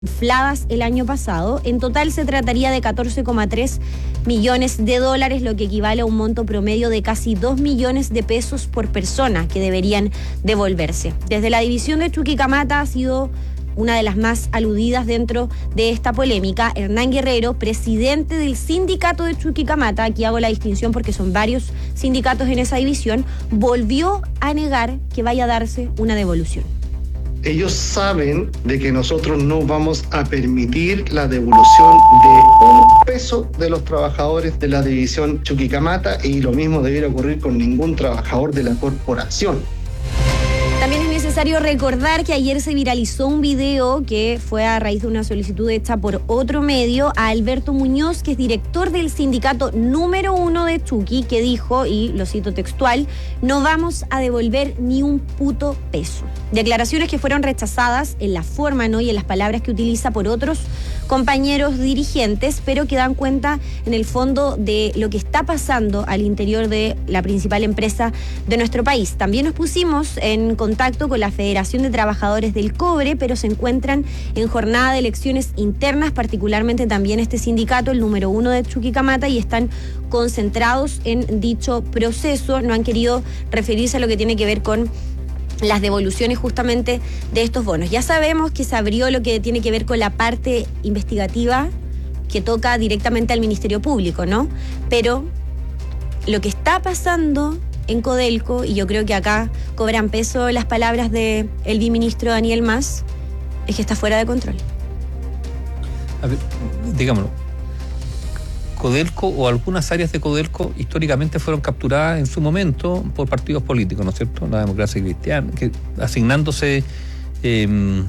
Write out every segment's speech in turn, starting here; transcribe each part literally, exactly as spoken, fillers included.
infladas el año pasado. En total se trataría de catorce coma tres millones de dólares, lo que equivale a un monto promedio de casi dos millones de pesos por persona que deberían devolverse. Desde la división de Chuquicamata ha sido una de las más aludidas dentro de esta polémica. Hernán Guerrero, presidente del sindicato de Chuquicamata, aquí hago la distinción porque son varios sindicatos en esa división, volvió a negar que vaya a darse una devolución. Ellos saben de que nosotros no vamos a permitir la devolución de un peso de los trabajadores de la división Chuquicamata, y lo mismo debiera ocurrir con ningún trabajador de la corporación. También es necesario recordar que ayer se viralizó un video que fue a raíz de una solicitud hecha por otro medio a Alberto Muñoz, que es director del sindicato número uno de Chuqui, que dijo, y lo cito textual: no vamos a devolver ni un puto peso. Declaraciones que fueron rechazadas en la forma, ¿no?, y en las palabras que utiliza por otros compañeros dirigentes, pero que dan cuenta en el fondo de lo que está pasando al interior de la principal empresa de nuestro país. También nos pusimos en contacto con la Federación de Trabajadores del Cobre, pero se encuentran en jornada de elecciones internas, particularmente también este sindicato, el número uno de Chuquicamata, y están concentrados en dicho proceso. No han querido referirse a lo que tiene que ver con las devoluciones justamente de estos bonos. Ya sabemos que se abrió lo que tiene que ver con la parte investigativa que toca directamente al Ministerio Público, ¿no? Pero lo que está pasando en Codelco, y yo creo que acá cobran peso las palabras del viceministro Daniel Mas, es que está fuera de control. A ver, digámoslo, Codelco o algunas áreas de Codelco históricamente fueron capturadas en su momento por partidos políticos, ¿no es cierto? La Democracia Cristiana, que, asignándose eh,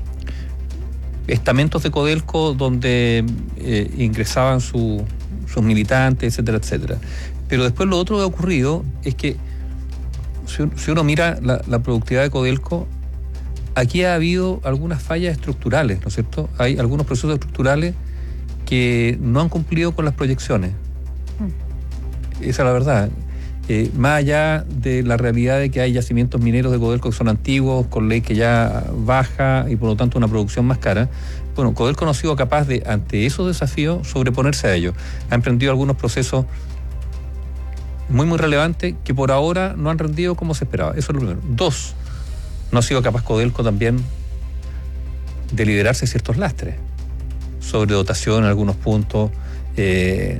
estamentos de Codelco donde eh, ingresaban su, sus militantes, etcétera, etcétera. Pero después lo otro que ha ocurrido es que si, si uno mira la, la productividad de Codelco, aquí ha habido algunas fallas estructurales, ¿no es cierto? Hay algunos procesos estructurales que no han cumplido con las proyecciones. Mm. Esa es la verdad. Eh, más allá de la realidad de que hay yacimientos mineros de Codelco que son antiguos, con ley que ya baja y por lo tanto una producción más cara, bueno, Codelco no ha sido capaz de, ante esos desafíos, sobreponerse a ellos. Ha emprendido algunos procesos muy, muy relevantes que por ahora no han rendido como se esperaba. Eso es lo primero. Dos, no ha sido capaz Codelco también de liderarse ciertos lastres. Sobredotación en algunos puntos, eh,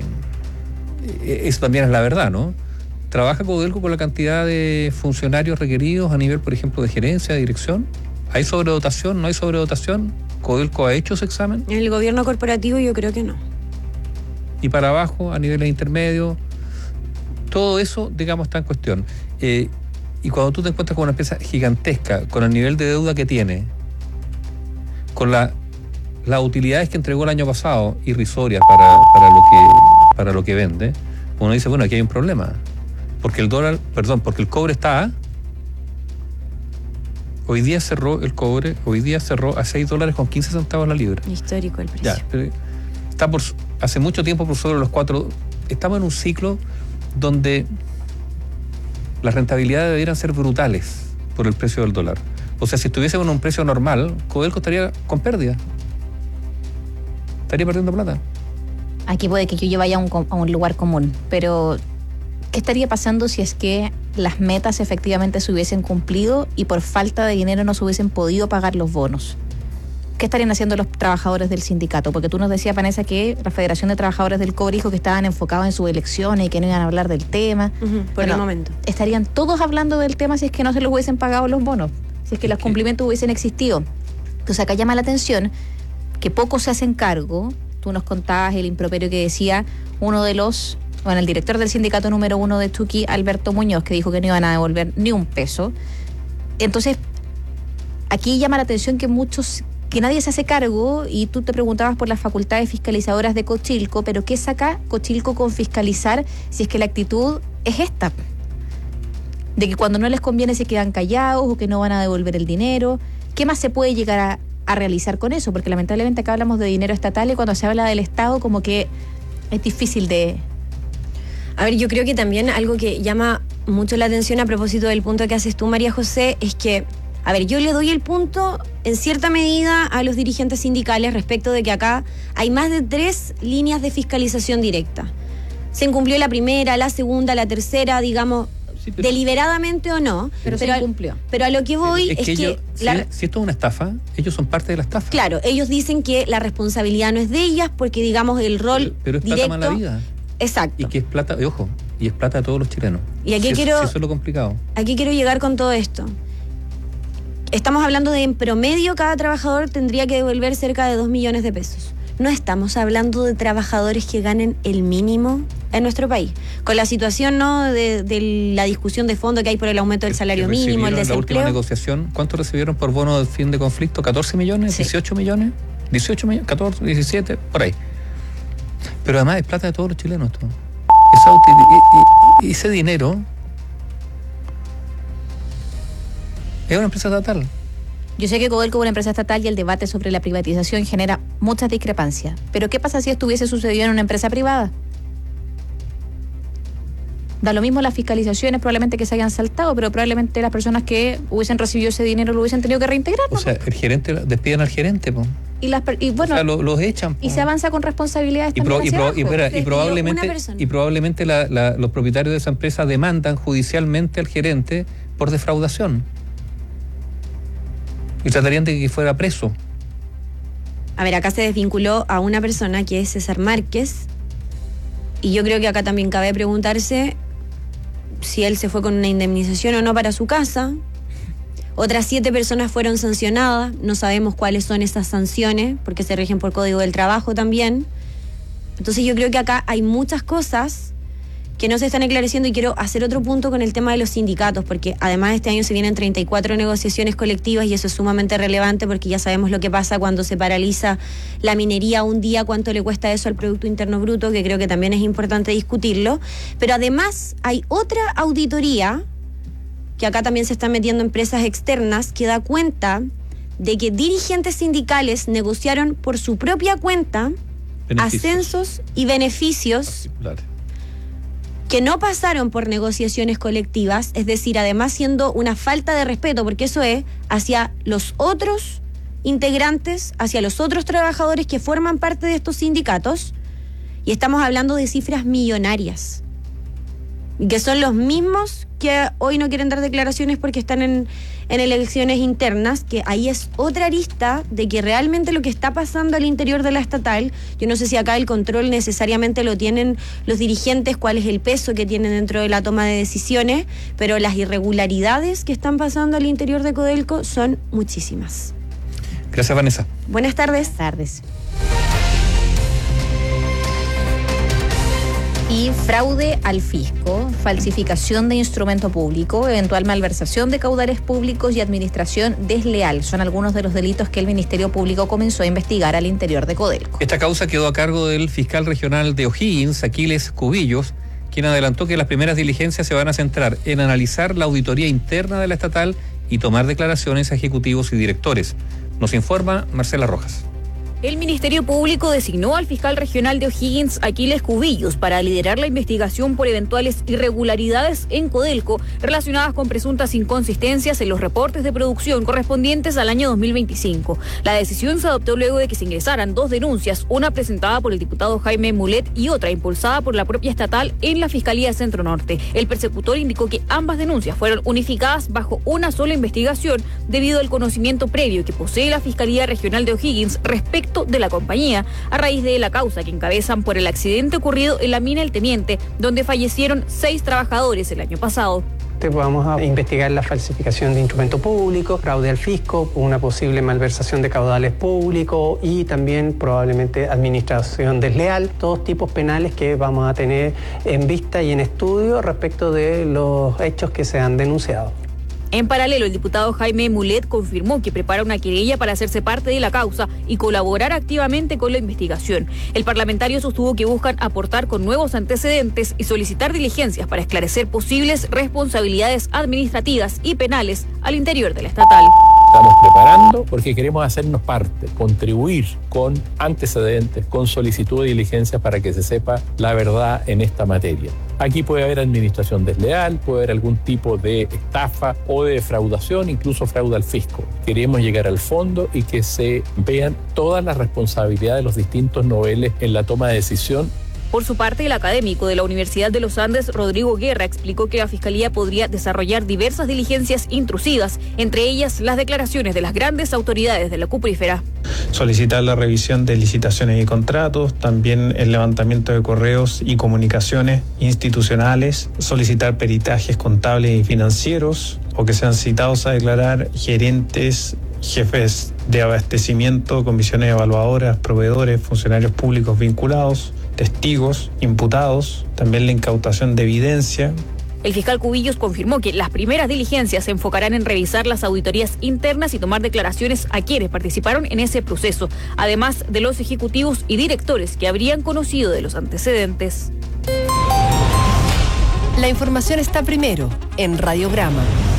eso también es la verdad, ¿no? ¿Trabaja Codelco con la cantidad de funcionarios requeridos a nivel, por ejemplo, de gerencia, de dirección? ¿Hay sobredotación? ¿No hay sobredotación? ¿Codelco ha hecho ese examen? En el gobierno corporativo yo creo que no. Y para abajo, a niveles intermedios, todo eso, digamos, está en cuestión. Eh, y cuando tú te encuentras con una empresa gigantesca, con el nivel de deuda que tiene, con la las utilidades que entregó el año pasado, irrisorias para, para, lo que, para lo que vende, uno dice, bueno, aquí hay un problema. Porque el dólar, perdón, porque el cobre está a... Hoy día cerró el cobre, hoy día cerró a seis dólares con quince centavos la libra. Histórico el precio. Ya, pero está por, hace mucho tiempo por sobre los cuatro. Estamos en un ciclo donde las rentabilidades debieran ser brutales por el precio del dólar. O sea, si estuviésemos en un precio normal, Codelco estaría con pérdida. Estaría perdiendo plata. Aquí puede que yo vaya a un, a un lugar común, pero ¿qué estaría pasando si es que las metas efectivamente se hubiesen cumplido y por falta de dinero no se hubiesen podido pagar los bonos? ¿Qué estarían haciendo los trabajadores del sindicato? Porque tú nos decías, Vanessa, que la Federación de Trabajadores del Cobre dijo que estaban enfocados en sus elecciones y que no iban a hablar del tema. Uh-huh, por bueno, el momento. ¿Estarían todos hablando del tema si es que no se les hubiesen pagado los bonos? Si es que los cumplimientos hubiesen existido. Entonces acá llama la atención que pocos se hacen cargo. Tú nos contabas el improperio que decía uno de los, bueno, el director del sindicato número uno de Chuqui, Alberto Muñoz, que dijo que no iban a devolver ni un peso. Entonces, aquí llama la atención que muchos, que nadie se hace cargo, y tú te preguntabas por las facultades fiscalizadoras de Cochilco, pero ¿qué saca Cochilco con fiscalizar si es que la actitud es esta? De que cuando no les conviene se quedan callados o que no van a devolver el dinero. ¿Qué más se puede llegar a a realizar con eso? Porque lamentablemente acá hablamos de dinero estatal y cuando se habla del Estado como que es difícil de... A ver, yo creo que también algo que llama mucho la atención a propósito del punto que haces tú, María José, es que A ver, yo le doy el punto en cierta medida a los dirigentes sindicales respecto de que acá hay más de tres líneas de fiscalización directa. Se incumplió la primera, la segunda, la tercera, digamos, sí, pero, deliberadamente o no. Pero, pero se incumplió. Pero a lo que voy es, es que... que ellos, la, si, si esto es una estafa, ellos son parte de la estafa. Claro, ellos dicen que la responsabilidad no es de ellas porque, digamos, el rol Pero, pero es directo... plata mala vida. Exacto. Y que es plata, y ojo, y es plata de todos los chilenos. Y aquí si quiero... Eso, si eso es lo complicado. Aquí quiero llegar con todo esto. Estamos hablando de en promedio cada trabajador tendría que devolver cerca de dos millones de pesos. No estamos hablando de trabajadores que ganen el mínimo en nuestro país. Con la situación, ¿no?, de, de la discusión de fondo que hay por el aumento del salario mínimo, el desempleo. En la última negociación, ¿cuánto recibieron por bono de fin de conflicto? ¿catorce millones? Sí. ¿dieciocho millones? ¿dieciocho millones? ¿catorce? ¿diecisiete? Por ahí. Pero además es plata de todos los chilenos esto. Esa util- y, y, y ese dinero es una empresa estatal. Yo sé que Codelco es una empresa estatal y el debate sobre la privatización genera muchas discrepancias. Pero ¿qué pasa si esto hubiese sucedido en una empresa privada? Da lo mismo las fiscalizaciones, probablemente que se hayan saltado, pero probablemente las personas que hubiesen recibido ese dinero lo hubiesen tenido que reintegrar, ¿no? O sea, el gerente, despiden al gerente, pues. Y, las, y bueno, o sea, lo, los echan. Po. Y se avanza con responsabilidades y, pro, también y, hacia pro, y, espera, y probablemente, y probablemente la, la, los propietarios de esa empresa demandan judicialmente al gerente por defraudación. Y tratarían de que fuera preso. A ver, acá se desvinculó a una persona que es César Márquez. Y yo creo que acá también cabe preguntarse si él se fue con una indemnización o no para su casa. Otras siete personas fueron sancionadas. No sabemos cuáles son esas sanciones, porque se rigen por Código del Trabajo también. Entonces yo creo que acá hay muchas cosas que no se están esclareciendo y quiero hacer otro punto con el tema de los sindicatos, porque además este año se vienen treinta y cuatro negociaciones colectivas y eso es sumamente relevante porque ya sabemos lo que pasa cuando se paraliza la minería un día, cuánto le cuesta eso al Producto Interno Bruto, que creo que también es importante discutirlo. Pero además hay otra auditoría, que acá también se están metiendo empresas externas, que da cuenta de que dirigentes sindicales negociaron por su propia cuenta beneficios. Ascensos y beneficios que no pasaron por negociaciones colectivas, es decir, además siendo una falta de respeto, porque eso es hacia los otros integrantes, hacia los otros trabajadores que forman parte de estos sindicatos, y estamos hablando de cifras millonarias, y que son los mismos que hoy no quieren dar declaraciones porque están en, en elecciones internas, que ahí es otra arista de que realmente lo que está pasando al interior de la estatal, yo no sé si acá el control necesariamente lo tienen los dirigentes, cuál es el peso que tienen dentro de la toma de decisiones, pero las irregularidades que están pasando al interior de Codelco son muchísimas. Gracias, Vanessa. Buenas tardes. Buenas tardes. Y fraude al fisco, falsificación de instrumento público, eventual malversación de caudales públicos y administración desleal son algunos de los delitos que el Ministerio Público comenzó a investigar al interior de Codelco. Esta causa quedó a cargo del fiscal regional de O'Higgins, Aquiles Cubillos, quien adelantó que las primeras diligencias se van a centrar en analizar la auditoría interna de la estatal y tomar declaraciones a ejecutivos y directores. Nos informa Marcela Rojas. El Ministerio Público designó al fiscal regional de O'Higgins, Aquiles Cubillos, para liderar la investigación por eventuales irregularidades en Codelco relacionadas con presuntas inconsistencias en los reportes de producción correspondientes al año dos mil veinticinco. La decisión se adoptó luego de que se ingresaran dos denuncias, una presentada por el diputado Jaime Mulet y otra impulsada por la propia estatal en la Fiscalía Centro Norte. El persecutor indicó que ambas denuncias fueron unificadas bajo una sola investigación debido al conocimiento previo que posee la Fiscalía Regional de O'Higgins respecto de la compañía, a raíz de la causa que encabezan por el accidente ocurrido en la mina El Teniente, donde fallecieron seis trabajadores el año pasado. Vamos a investigar la falsificación de instrumento público, fraude al fisco, una posible malversación de caudales públicos y también probablemente administración desleal, todos tipos penales que vamos a tener en vista y en estudio respecto de los hechos que se han denunciado. En paralelo, el diputado Jaime Mulet confirmó que prepara una querella para hacerse parte de la causa y colaborar activamente con la investigación. El parlamentario sostuvo que buscan aportar con nuevos antecedentes y solicitar diligencias para esclarecer posibles responsabilidades administrativas y penales al interior de la estatal. estamos preparando porque queremos hacernos parte, contribuir con antecedentes, con solicitud de diligencia para que se sepa la verdad en esta materia. Aquí puede haber administración desleal, puede haber algún tipo de estafa o de defraudación, incluso fraude al fisco. Queremos llegar al fondo y que se vean todas las responsabilidades de los distintos niveles en la toma de decisión. Por su parte, el académico de la Universidad de los Andes, Rodrigo Guerra, explicó que la Fiscalía podría desarrollar diversas diligencias intrusivas, entre ellas las declaraciones de las grandes autoridades de la cuprífera. Solicitar la revisión de licitaciones y contratos, también el levantamiento de correos y comunicaciones institucionales, solicitar peritajes contables y financieros, o que sean citados a declarar gerentes, jefes de abastecimiento, comisiones evaluadoras, proveedores, funcionarios públicos vinculados, testigos, imputados, también la incautación de evidencia. El fiscal Cubillos confirmó que las primeras diligencias se enfocarán en revisar las auditorías internas y tomar declaraciones a quienes participaron en ese proceso, además de los ejecutivos y directores que habrían conocido de los antecedentes. La información está primero en Radiograma.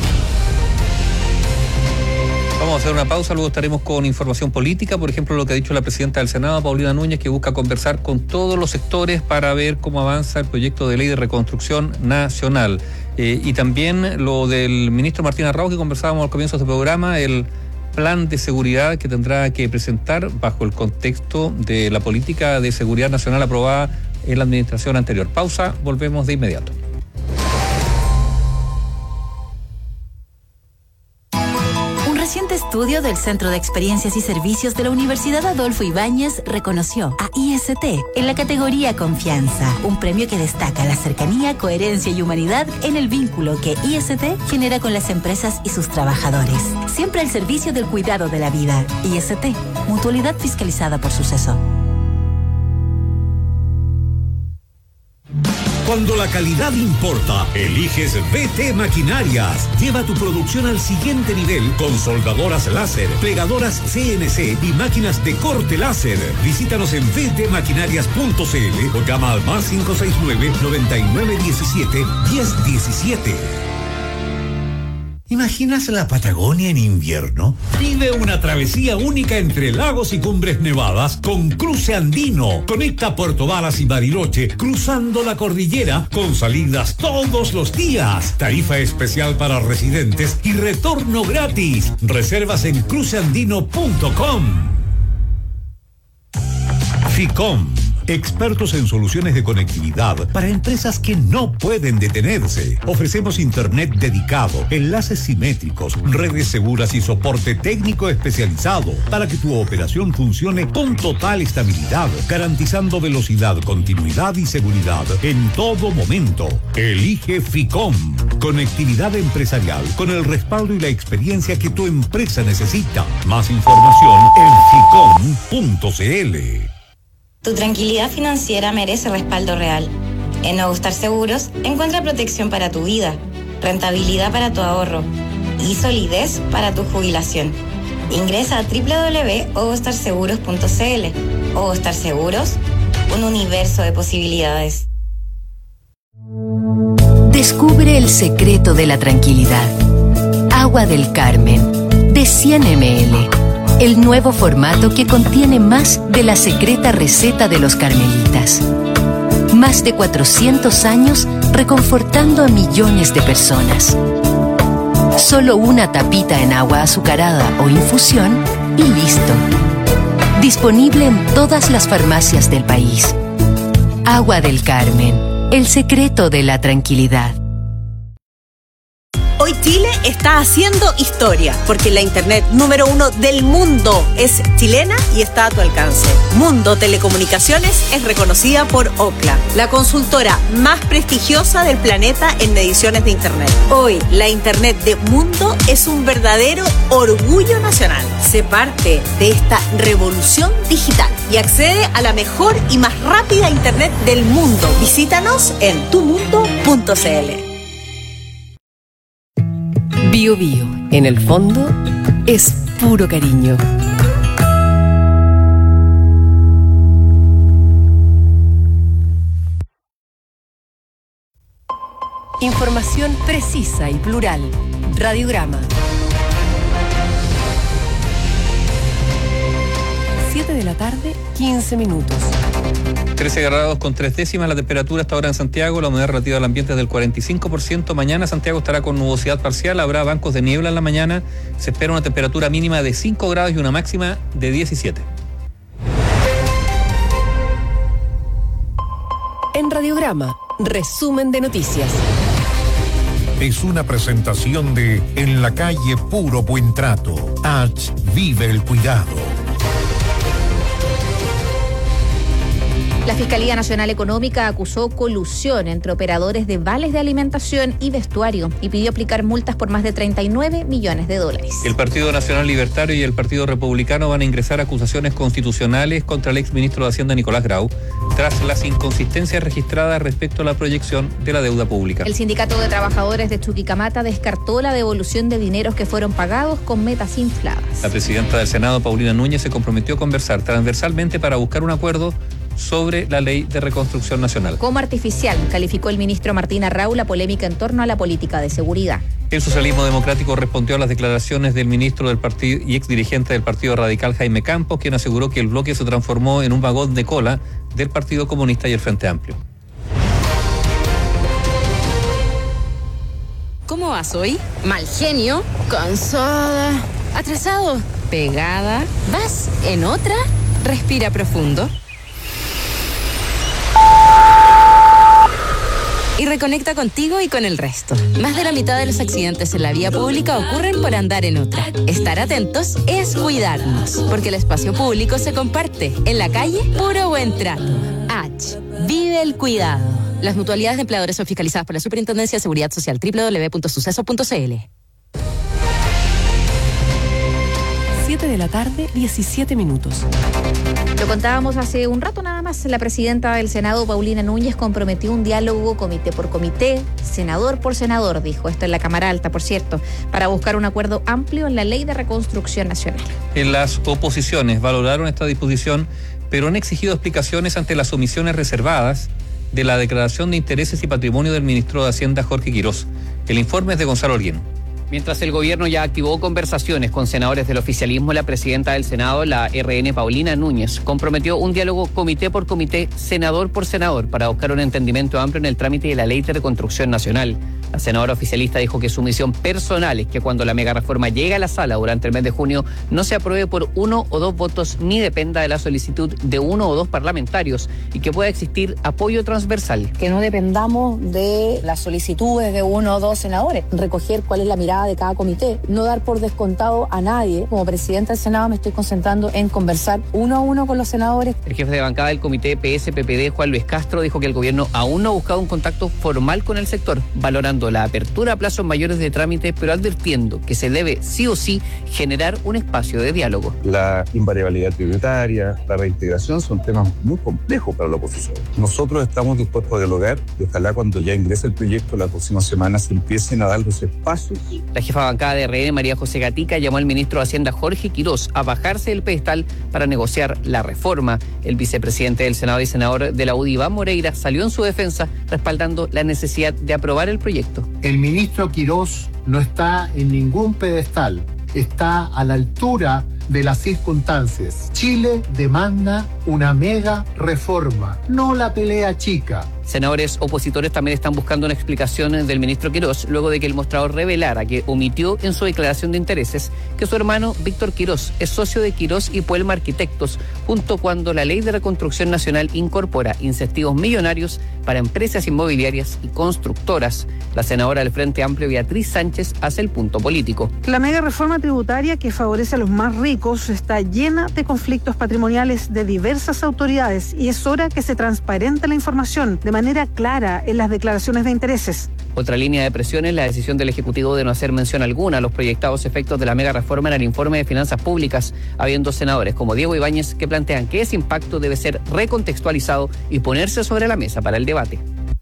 Vamos a hacer una pausa, luego estaremos con información política, por ejemplo, lo que ha dicho la presidenta del Senado, Paulina Núñez, que busca conversar con todos los sectores para ver cómo avanza el proyecto de ley de reconstrucción nacional. Eh, y también lo del ministro Martín Arrau, que conversábamos al comienzo de este programa, el plan de seguridad que tendrá que presentar bajo el contexto de la política de seguridad nacional aprobada en la administración anterior. Pausa, volvemos de inmediato. Un reciente estudio del Centro de Experiencias y Servicios de la Universidad Adolfo Ibáñez reconoció a I S T en la categoría Confianza, un premio que destaca la cercanía, coherencia y humanidad en el vínculo que I S T genera con las empresas y sus trabajadores. Siempre al servicio del cuidado de la vida. I S T, mutualidad fiscalizada por Suceso. Cuando la calidad importa, eliges V T Maquinarias. Lleva tu producción al siguiente nivel con soldadoras láser, plegadoras C N C y máquinas de corte láser. Visítanos en v t maquinarias punto c l o llama al más cinco seis nueve, noventa y nueve diecisiete, diez diecisiete. ¿Imaginas la Patagonia en invierno? Vive una travesía única entre lagos y cumbres nevadas con Cruce Andino. Conecta Puerto Varas y Bariloche cruzando la cordillera con salidas todos los días. Tarifa especial para residentes y retorno gratis. Reservas en cruce andino punto com. Ficom. Expertos en soluciones de conectividad para empresas que no pueden detenerse. Ofrecemos internet dedicado, enlaces simétricos, redes seguras y soporte técnico especializado para que tu operación funcione con total estabilidad, garantizando velocidad, continuidad y seguridad en todo momento. Elige Ficom. Conectividad empresarial con el respaldo y la experiencia que tu empresa necesita. Más información en ficom punto c l. Tu tranquilidad financiera merece respaldo real. En Ogostar Seguros encuentra protección para tu vida, rentabilidad para tu ahorro y solidez para tu jubilación. Ingresa a doble u doble u doble u punto ogostar seguros punto c l. Ogostar Seguros, un universo de posibilidades. Descubre el secreto de la tranquilidad. Agua del Carmen, de cien mililitros. El nuevo formato que contiene más de la secreta receta de los carmelitas. Más de cuatrocientos años reconfortando a millones de personas. Solo una tapita en agua azucarada o infusión y listo. Disponible en todas las farmacias del país. Agua del Carmen, el secreto de la tranquilidad. Hoy Chile está haciendo historia, porque la internet número uno del mundo es chilena y está a tu alcance. Mundo Telecomunicaciones es reconocida por Ookla, la consultora más prestigiosa del planeta en mediciones de internet. Hoy, la internet de Mundo es un verdadero orgullo nacional. Sé parte de esta revolución digital y accede a la mejor y más rápida internet del mundo. Visítanos en tu mundo punto c l. Bio Bio, en el fondo, es puro cariño. Información precisa y plural. Radiograma. siete de la tarde, quince minutos. trece grados con tres décimas la temperatura hasta ahora en Santiago, la humedad relativa al ambiente es del cuarenta y cinco por ciento. Mañana Santiago estará con nubosidad parcial, habrá bancos de niebla en la mañana, se espera una temperatura mínima de cinco grados y una máxima de diecisiete. En Radiograma, resumen de noticias. Es una presentación de En la calle Puro Buen Trato. H. Vive el cuidado. La Fiscalía Nacional Económica acusó colusión entre operadores de vales de alimentación y vestuario y pidió aplicar multas por más de treinta y nueve millones de dólares. El Partido Nacional Libertario y el Partido Republicano van a ingresar acusaciones constitucionales contra el exministro de Hacienda Nicolás Grau tras las inconsistencias registradas respecto a la proyección de la deuda pública. El Sindicato de Trabajadores de Chuquicamata descartó la devolución de dineros que fueron pagados con metas infladas. La presidenta del Senado, Paulina Núñez, se comprometió a conversar transversalmente para buscar un acuerdo sobre la Ley de Reconstrucción Nacional. Como artificial, calificó el ministro Martín Arrau la polémica en torno a la política de seguridad. El socialismo democrático respondió a las declaraciones del ministro del partido y exdirigente del Partido Radical, Jaime Campos, quien aseguró que el bloque se transformó en un vagón de cola del Partido Comunista y el Frente Amplio. ¿Cómo vas hoy? Mal genio, cansada, atrasado, pegada. ¿Vas en otra? Respira profundo. Y reconecta contigo y con el resto. Más de la mitad de los accidentes en la vía pública ocurren por andar en otra. Estar atentos es cuidarnos, porque el espacio público se comparte. En la calle, puro buen trato. H. Vive el cuidado. Las mutualidades de empleadores son fiscalizadas por la Superintendencia de Seguridad Social. doble u doble u doble u punto suceso punto c l. siete de la tarde, diecisiete minutos. Lo contábamos hace un rato nada más. La presidenta del Senado, Paulina Núñez, comprometió un diálogo comité por comité, senador por senador, dijo esto en la Cámara Alta, por cierto, para buscar un acuerdo amplio en la Ley de Reconstrucción Nacional. En las oposiciones valoraron esta disposición, pero han exigido explicaciones ante las omisiones reservadas de la declaración de intereses y patrimonio del ministro de Hacienda, Jorge Quirós. El informe es de Gonzalo Olguín. Mientras el gobierno ya activó conversaciones con senadores del oficialismo, la presidenta del Senado, la R N Paulina Núñez, comprometió un diálogo comité por comité, senador por senador, para buscar un entendimiento amplio en el trámite de la Ley de Reconstrucción Nacional. La senadora oficialista dijo que su misión personal es que cuando la mega reforma llegue a la sala durante el mes de junio no se apruebe por uno o dos votos ni dependa de la solicitud de uno o dos parlamentarios y que pueda existir apoyo transversal. Que no dependamos de las solicitudes de uno o dos senadores, recoger cuál es la mirada de cada comité, no dar por descontado a nadie. Como presidenta del Senado me estoy concentrando en conversar uno a uno con los senadores. El jefe de bancada del comité P S P P D, Juan Luis Castro, dijo que el gobierno aún no ha buscado un contacto formal con el sector, valorando la apertura a plazos mayores de trámite, pero advirtiendo que se debe sí o sí generar un espacio de diálogo. La invariabilidad tributaria, la reintegración son temas muy complejos para la oposición. Nosotros estamos dispuestos a dialogar y ojalá cuando ya ingrese el proyecto la próxima semana se empiecen a dar los espacios. La jefa de bancada de R N, María José Gatica, llamó al ministro de Hacienda, Jorge Quirós, a bajarse del pedestal para negociar la reforma. El vicepresidente del Senado y senador de la U D I, Iván Moreira, salió en su defensa respaldando la necesidad de aprobar el proyecto. El ministro Quirós no está en ningún pedestal, está a la altura de las circunstancias. Chile demanda una mega reforma, no la pelea chica. Senadores opositores también están buscando una explicación del ministro Quirós luego de que el mostrador revelara que omitió en su declaración de intereses que su hermano Víctor Quirós es socio de Quirós y Puelma Arquitectos, junto cuando la Ley de Reconstrucción Nacional incorpora incentivos millonarios para empresas inmobiliarias y constructoras. La senadora del Frente Amplio, Beatriz Sánchez, hace el punto político. La mega reforma tributaria que favorece a los más ricos está llena de conflictos patrimoniales de diversas autoridades y es hora que se transparente la información de manera clara en las declaraciones de intereses. Otra línea de presión es la decisión del Ejecutivo de no hacer mención alguna a los proyectados efectos de la mega reforma en el informe de finanzas públicas, habiendo senadores como Diego Ibáñez que plantean que ese impacto debe ser recontextualizado y ponerse sobre la mesa para el debate.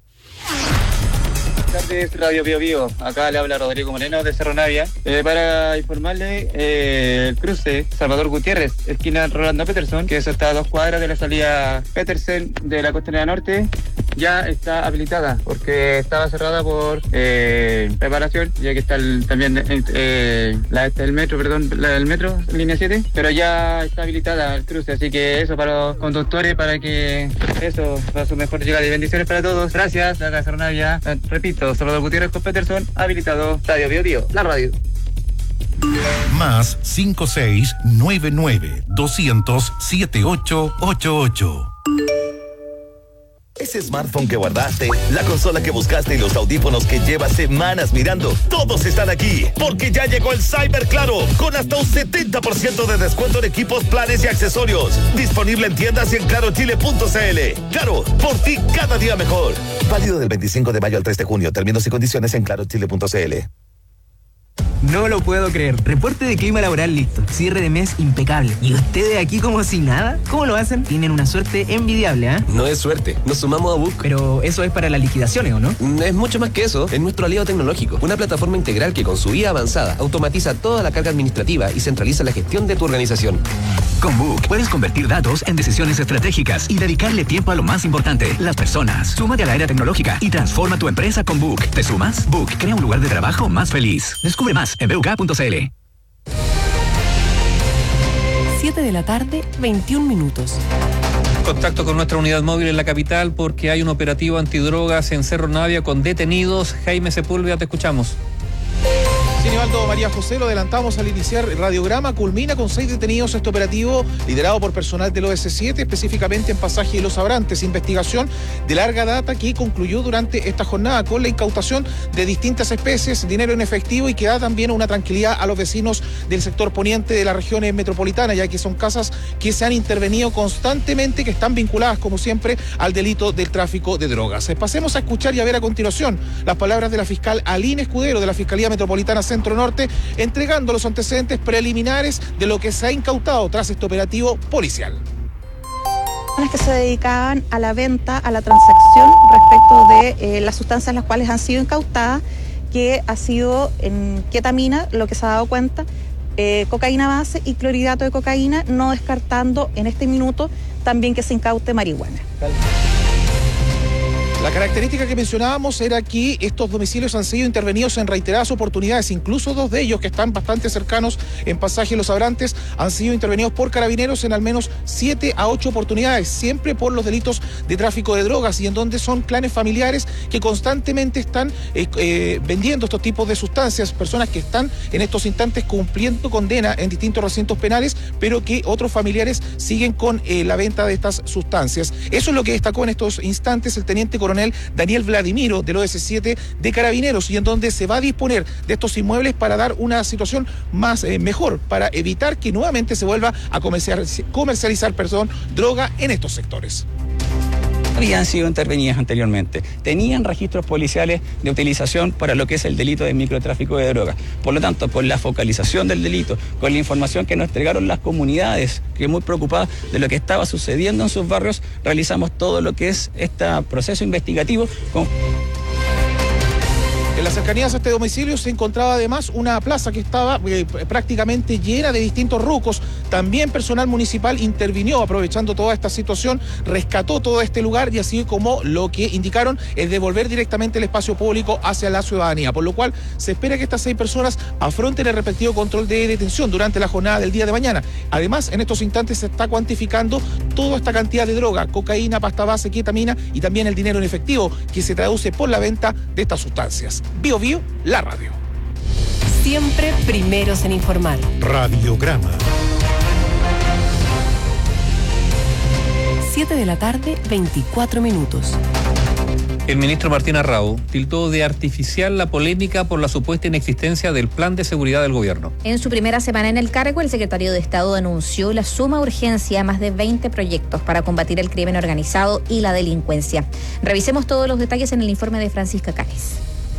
Buenas tardes, Radio Bio Bio. Acá le habla Rodrigo Moreno de Cerro Navia. Eh, para informarle, eh, el cruce Salvador Gutiérrez, esquina Rolando Peterson, que eso está a dos cuadras de la salida Petersen de la Costanera Norte. ya está habilitada, porque estaba cerrada por eh, reparación, ya que está el, también eh, la, el metro, perdón, la del metro, línea siete, pero ya está habilitada el cruce, así que eso para los conductores, para que eso, para su mejor llegada y bendiciones para todos. Gracias, acá Cerro Navia, eh, repito, Salvador Gutiérrez con Peterson, habilitado, Radio Bio Bio, la radio. Más cinco seis nueve nueve dos cero cero siete ocho ocho ocho. Ese smartphone que guardaste, la consola que buscaste y los audífonos que llevas semanas mirando, todos están aquí, porque ya llegó el Cyber Claro, con hasta un setenta por ciento de descuento en equipos, planes y accesorios. Disponible en tiendas y en claro chile punto c l. Claro, por ti cada día mejor. Válido del veinticinco de mayo al tres de junio. Términos y condiciones en claro chile punto c l. No lo puedo creer. Reporte de clima laboral listo. Cierre de mes impecable. ¿Y ustedes aquí como si nada? ¿Cómo lo hacen? Tienen una suerte envidiable, ¿eh? No es suerte. Nos sumamos a Book. Pero eso es para las liquidaciones, ¿o no? Es mucho más que eso. Es nuestro aliado tecnológico. Una plataforma integral que con su I A avanzada automatiza toda la carga administrativa y centraliza la gestión de tu organización. Con Book puedes convertir datos en decisiones estratégicas y dedicarle tiempo a lo más importante, las personas. Súmate a la era tecnológica y transforma tu empresa con Book. ¿Te sumas? Book crea un lugar de trabajo más feliz. Descubre más en b u k punto c l. siete de la tarde, veintiún minutos. Contacto con nuestra unidad móvil en la capital porque hay un operativo antidrogas en Cerro Navia con detenidos. Jaime Sepúlveda, te escuchamos. Sinibaldo María José, lo adelantamos al iniciar el radiograma, culmina con seis detenidos este operativo liderado por personal del O S siete, específicamente en Pasaje de los Abrantes. Investigación de larga data que concluyó durante esta jornada con la incautación de distintas especies, dinero en efectivo y que da también una tranquilidad a los vecinos del sector poniente de la región metropolitana, ya que son casas que se han intervenido constantemente, que están vinculadas, como siempre, al delito del tráfico de drogas. Pasemos a escuchar y a ver a continuación las palabras de la fiscal Aline Escudero de la Fiscalía Metropolitana Centro Norte, entregando los antecedentes preliminares de lo que se ha incautado tras este operativo policial. Que se dedicaban a la venta, a la transacción respecto de eh, las sustancias las cuales han sido incautadas, que ha sido en ketamina, lo que se ha dado cuenta, eh, cocaína base y clorhidrato de cocaína, no descartando en este minuto también que se incaute marihuana. La característica que mencionábamos era que estos domicilios han sido intervenidos en reiteradas oportunidades, incluso dos de ellos que están bastante cercanos en Pasaje Los Abrantes han sido intervenidos por carabineros en al menos siete a ocho oportunidades, siempre por los delitos de tráfico de drogas y en donde son clanes familiares que constantemente están eh, eh, vendiendo estos tipos de sustancias, personas que están en estos instantes cumpliendo condena en distintos recintos penales, pero que otros familiares siguen con eh, la venta de estas sustancias. Eso es lo que destacó en estos instantes el teniente coronel Daniel Vladimiro del O S siete de Carabineros, y en donde se va a disponer de estos inmuebles para dar una situación más eh, mejor, para evitar que nuevamente se vuelva a comercializar, comercializar perdón, droga en estos sectores. Habían sido intervenidas anteriormente, tenían registros policiales de utilización para lo que es el delito de microtráfico de drogas. Por lo tanto, por la focalización del delito, con la información que nos entregaron las comunidades, que muy preocupadas de lo que estaba sucediendo en sus barrios, realizamos todo lo que es este proceso investigativo con... En las cercanías a este domicilio se encontraba además una plaza que estaba eh, prácticamente llena de distintos rucos. También personal municipal intervinió aprovechando toda esta situación, rescató todo este lugar y así como lo que indicaron es devolver directamente el espacio público hacia la ciudadanía, por lo cual se espera que estas seis personas afronten el respectivo control de detención durante la jornada del día de mañana. Además, en estos instantes se está cuantificando toda esta cantidad de droga, cocaína, pasta base, ketamina y también el dinero en efectivo que se traduce por la venta de estas sustancias. Bio Bio, la radio. Siempre primeros en informar. Radiograma. siete de la tarde, veinticuatro minutos. El ministro Martín Arrau tildó de artificial la polémica por la supuesta inexistencia del plan de seguridad del gobierno. En su primera semana en el cargo, el secretario de Estado anunció la suma urgencia a más de veinte proyectos para combatir el crimen organizado y la delincuencia. Revisemos todos los detalles en el informe de Francisca Cáez.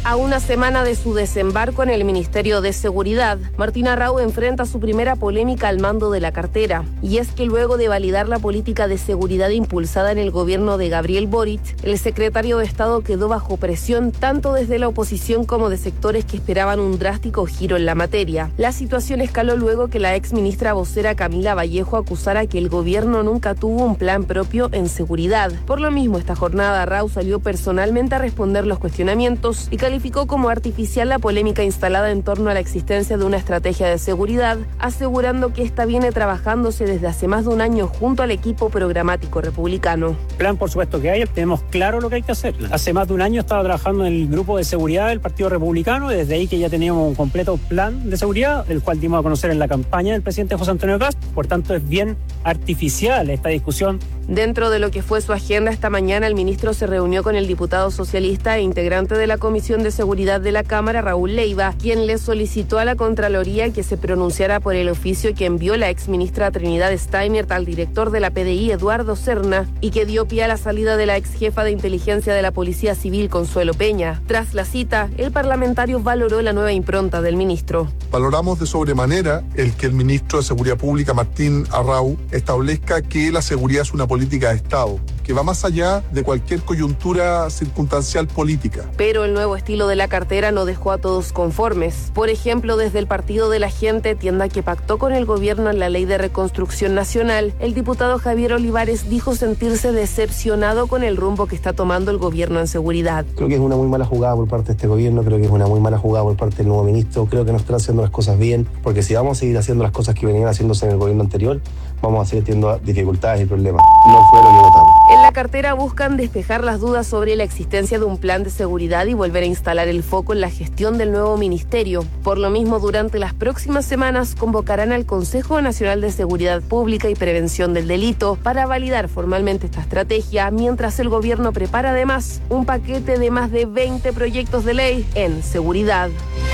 A una semana de su desembarco en el Ministerio de Seguridad, Martín Arrau enfrenta su primera polémica al mando de la cartera. Y es que luego de validar la política de seguridad impulsada en el gobierno de Gabriel Boric, el secretario de Estado quedó bajo presión tanto desde la oposición como de sectores que esperaban un drástico giro en la materia. La situación escaló luego que la ex ministra vocera Camila Vallejo acusara que el gobierno nunca tuvo un plan propio en seguridad. Por lo mismo, esta jornada Arrau salió personalmente a responder los cuestionamientos y calificó calificó como artificial la polémica instalada en torno a la existencia de una estrategia de seguridad, asegurando que esta viene trabajándose desde hace más de un año junto al equipo programático republicano. Plan, por supuesto que hay, tenemos claro lo que hay que hacer. Hace más de un año estaba trabajando en el grupo de seguridad del Partido Republicano, y desde ahí que ya teníamos un completo plan de seguridad, el cual dimos a conocer en la campaña del presidente José Antonio Kast. Por tanto, es bien artificial esta discusión. Dentro de lo que fue su agenda esta mañana, el ministro se reunió con el diputado socialista e integrante de la Comisión de Seguridad de la Cámara, Raúl Leiva, quien le solicitó a la Contraloría que se pronunciara por el oficio que envió la exministra Trinidad Steinert al director de la P D I, Eduardo Serna, y que dio pie a la salida de la ex jefa de inteligencia de la Policía Civil, Consuelo Peña. Tras la cita, el parlamentario valoró la nueva impronta del ministro. Valoramos de sobremanera el que el ministro de Seguridad Pública, Martín Arrau, establezca que la seguridad es una política de Estado, que va más allá de cualquier coyuntura circunstancial política. Pero el nuevo estilo de la cartera no dejó a todos conformes. Por ejemplo, desde el Partido de la Gente, tienda que pactó con el gobierno en la Ley de Reconstrucción Nacional, el diputado Javier Olivares dijo sentirse decepcionado con el rumbo que está tomando el gobierno en seguridad. Creo que es una muy mala jugada por parte de este gobierno, creo que es una muy mala jugada por parte del nuevo ministro, creo que no están haciendo las cosas bien, porque si vamos a seguir haciendo las cosas que venían haciéndose en el gobierno anterior, vamos a seguir teniendo dificultades y problemas. No fue lo que votamos. En la cartera buscan despejar las dudas sobre la existencia de un plan de seguridad y volver a instalar el foco en la gestión del nuevo ministerio. Por lo mismo, durante las próximas semanas convocarán al Consejo Nacional de Seguridad Pública y Prevención del Delito para validar formalmente esta estrategia, mientras el gobierno prepara además un paquete de más de veinte proyectos de ley en seguridad.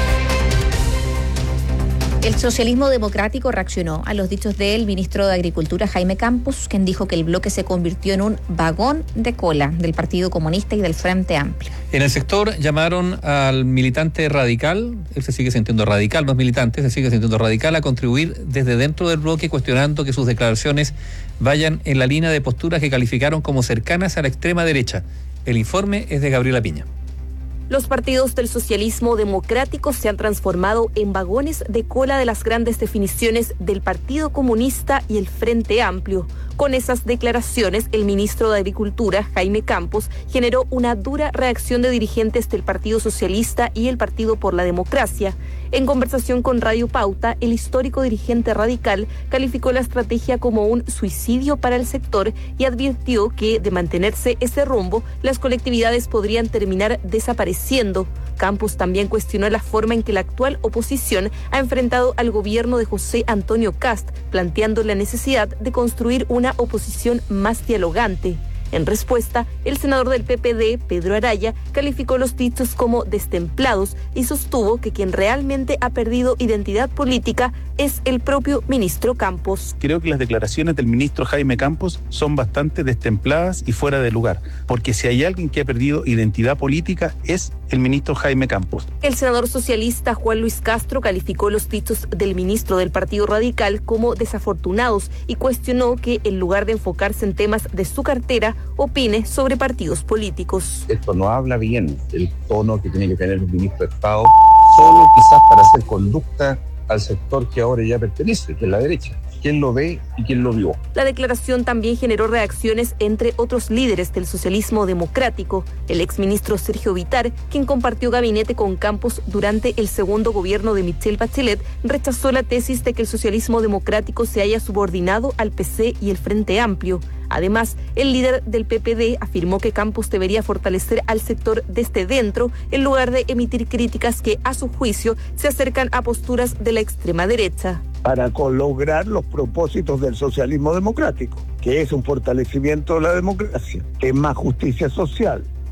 El socialismo democrático reaccionó a los dichos del ministro de Agricultura, Jaime Campos, quien dijo que el bloque se convirtió en un vagón de cola del Partido Comunista y del Frente Amplio. En el sector llamaron al militante radical, él se sigue sintiendo radical, no es militante, se sigue sintiendo radical, a contribuir desde dentro del bloque, cuestionando que sus declaraciones vayan en la línea de posturas que calificaron como cercanas a la extrema derecha. El informe es de Gabriela Piña. Los partidos del socialismo democrático se han transformado en vagones de cola de las grandes definiciones del Partido Comunista y el Frente Amplio. Con esas declaraciones, el ministro de Agricultura, Jaime Campos, generó una dura reacción de dirigentes del Partido Socialista y el Partido por la Democracia. En conversación con Radio Pauta, el histórico dirigente radical calificó la estrategia como un suicidio para el sector y advirtió que, de mantenerse ese rumbo, las colectividades podrían terminar desapareciendo. Campos también cuestionó la forma en que la actual oposición ha enfrentado al gobierno de José Antonio Kast, planteando la necesidad de construir una oposición más dialogante. En respuesta, el senador del P P D, Pedro Araya, calificó los dichos como destemplados y sostuvo que quien realmente ha perdido identidad política es el propio ministro Campos. Creo que las declaraciones del ministro Jaime Campos son bastante destempladas y fuera de lugar, porque si hay alguien que ha perdido identidad política es el ministro Jaime Campos. El senador socialista Juan Luis Castro calificó los dichos del ministro del Partido Radical como desafortunados y cuestionó que, en lugar de enfocarse en temas de su cartera, opine sobre partidos políticos. Esto no habla bien del tono que tiene que tener un ministro de Estado, solo quizás para hacer conducta al sector que ahora ya pertenece, que es la derecha. ¿Quién lo ve y quién lo vio? La declaración también generó reacciones entre otros líderes del socialismo democrático. El exministro Sergio Vitar, quien compartió gabinete con Campos durante el segundo gobierno de Michelle Bachelet, rechazó la tesis de que el socialismo democrático se haya subordinado al P C y el Frente Amplio. Además, el líder del P P D afirmó que Campos debería fortalecer al sector desde dentro en lugar de emitir críticas que, a su juicio, se acercan a posturas de la extrema derecha. Para lograr los propósitos del socialismo democrático, que es un fortalecimiento de la democracia, que es más justicia social,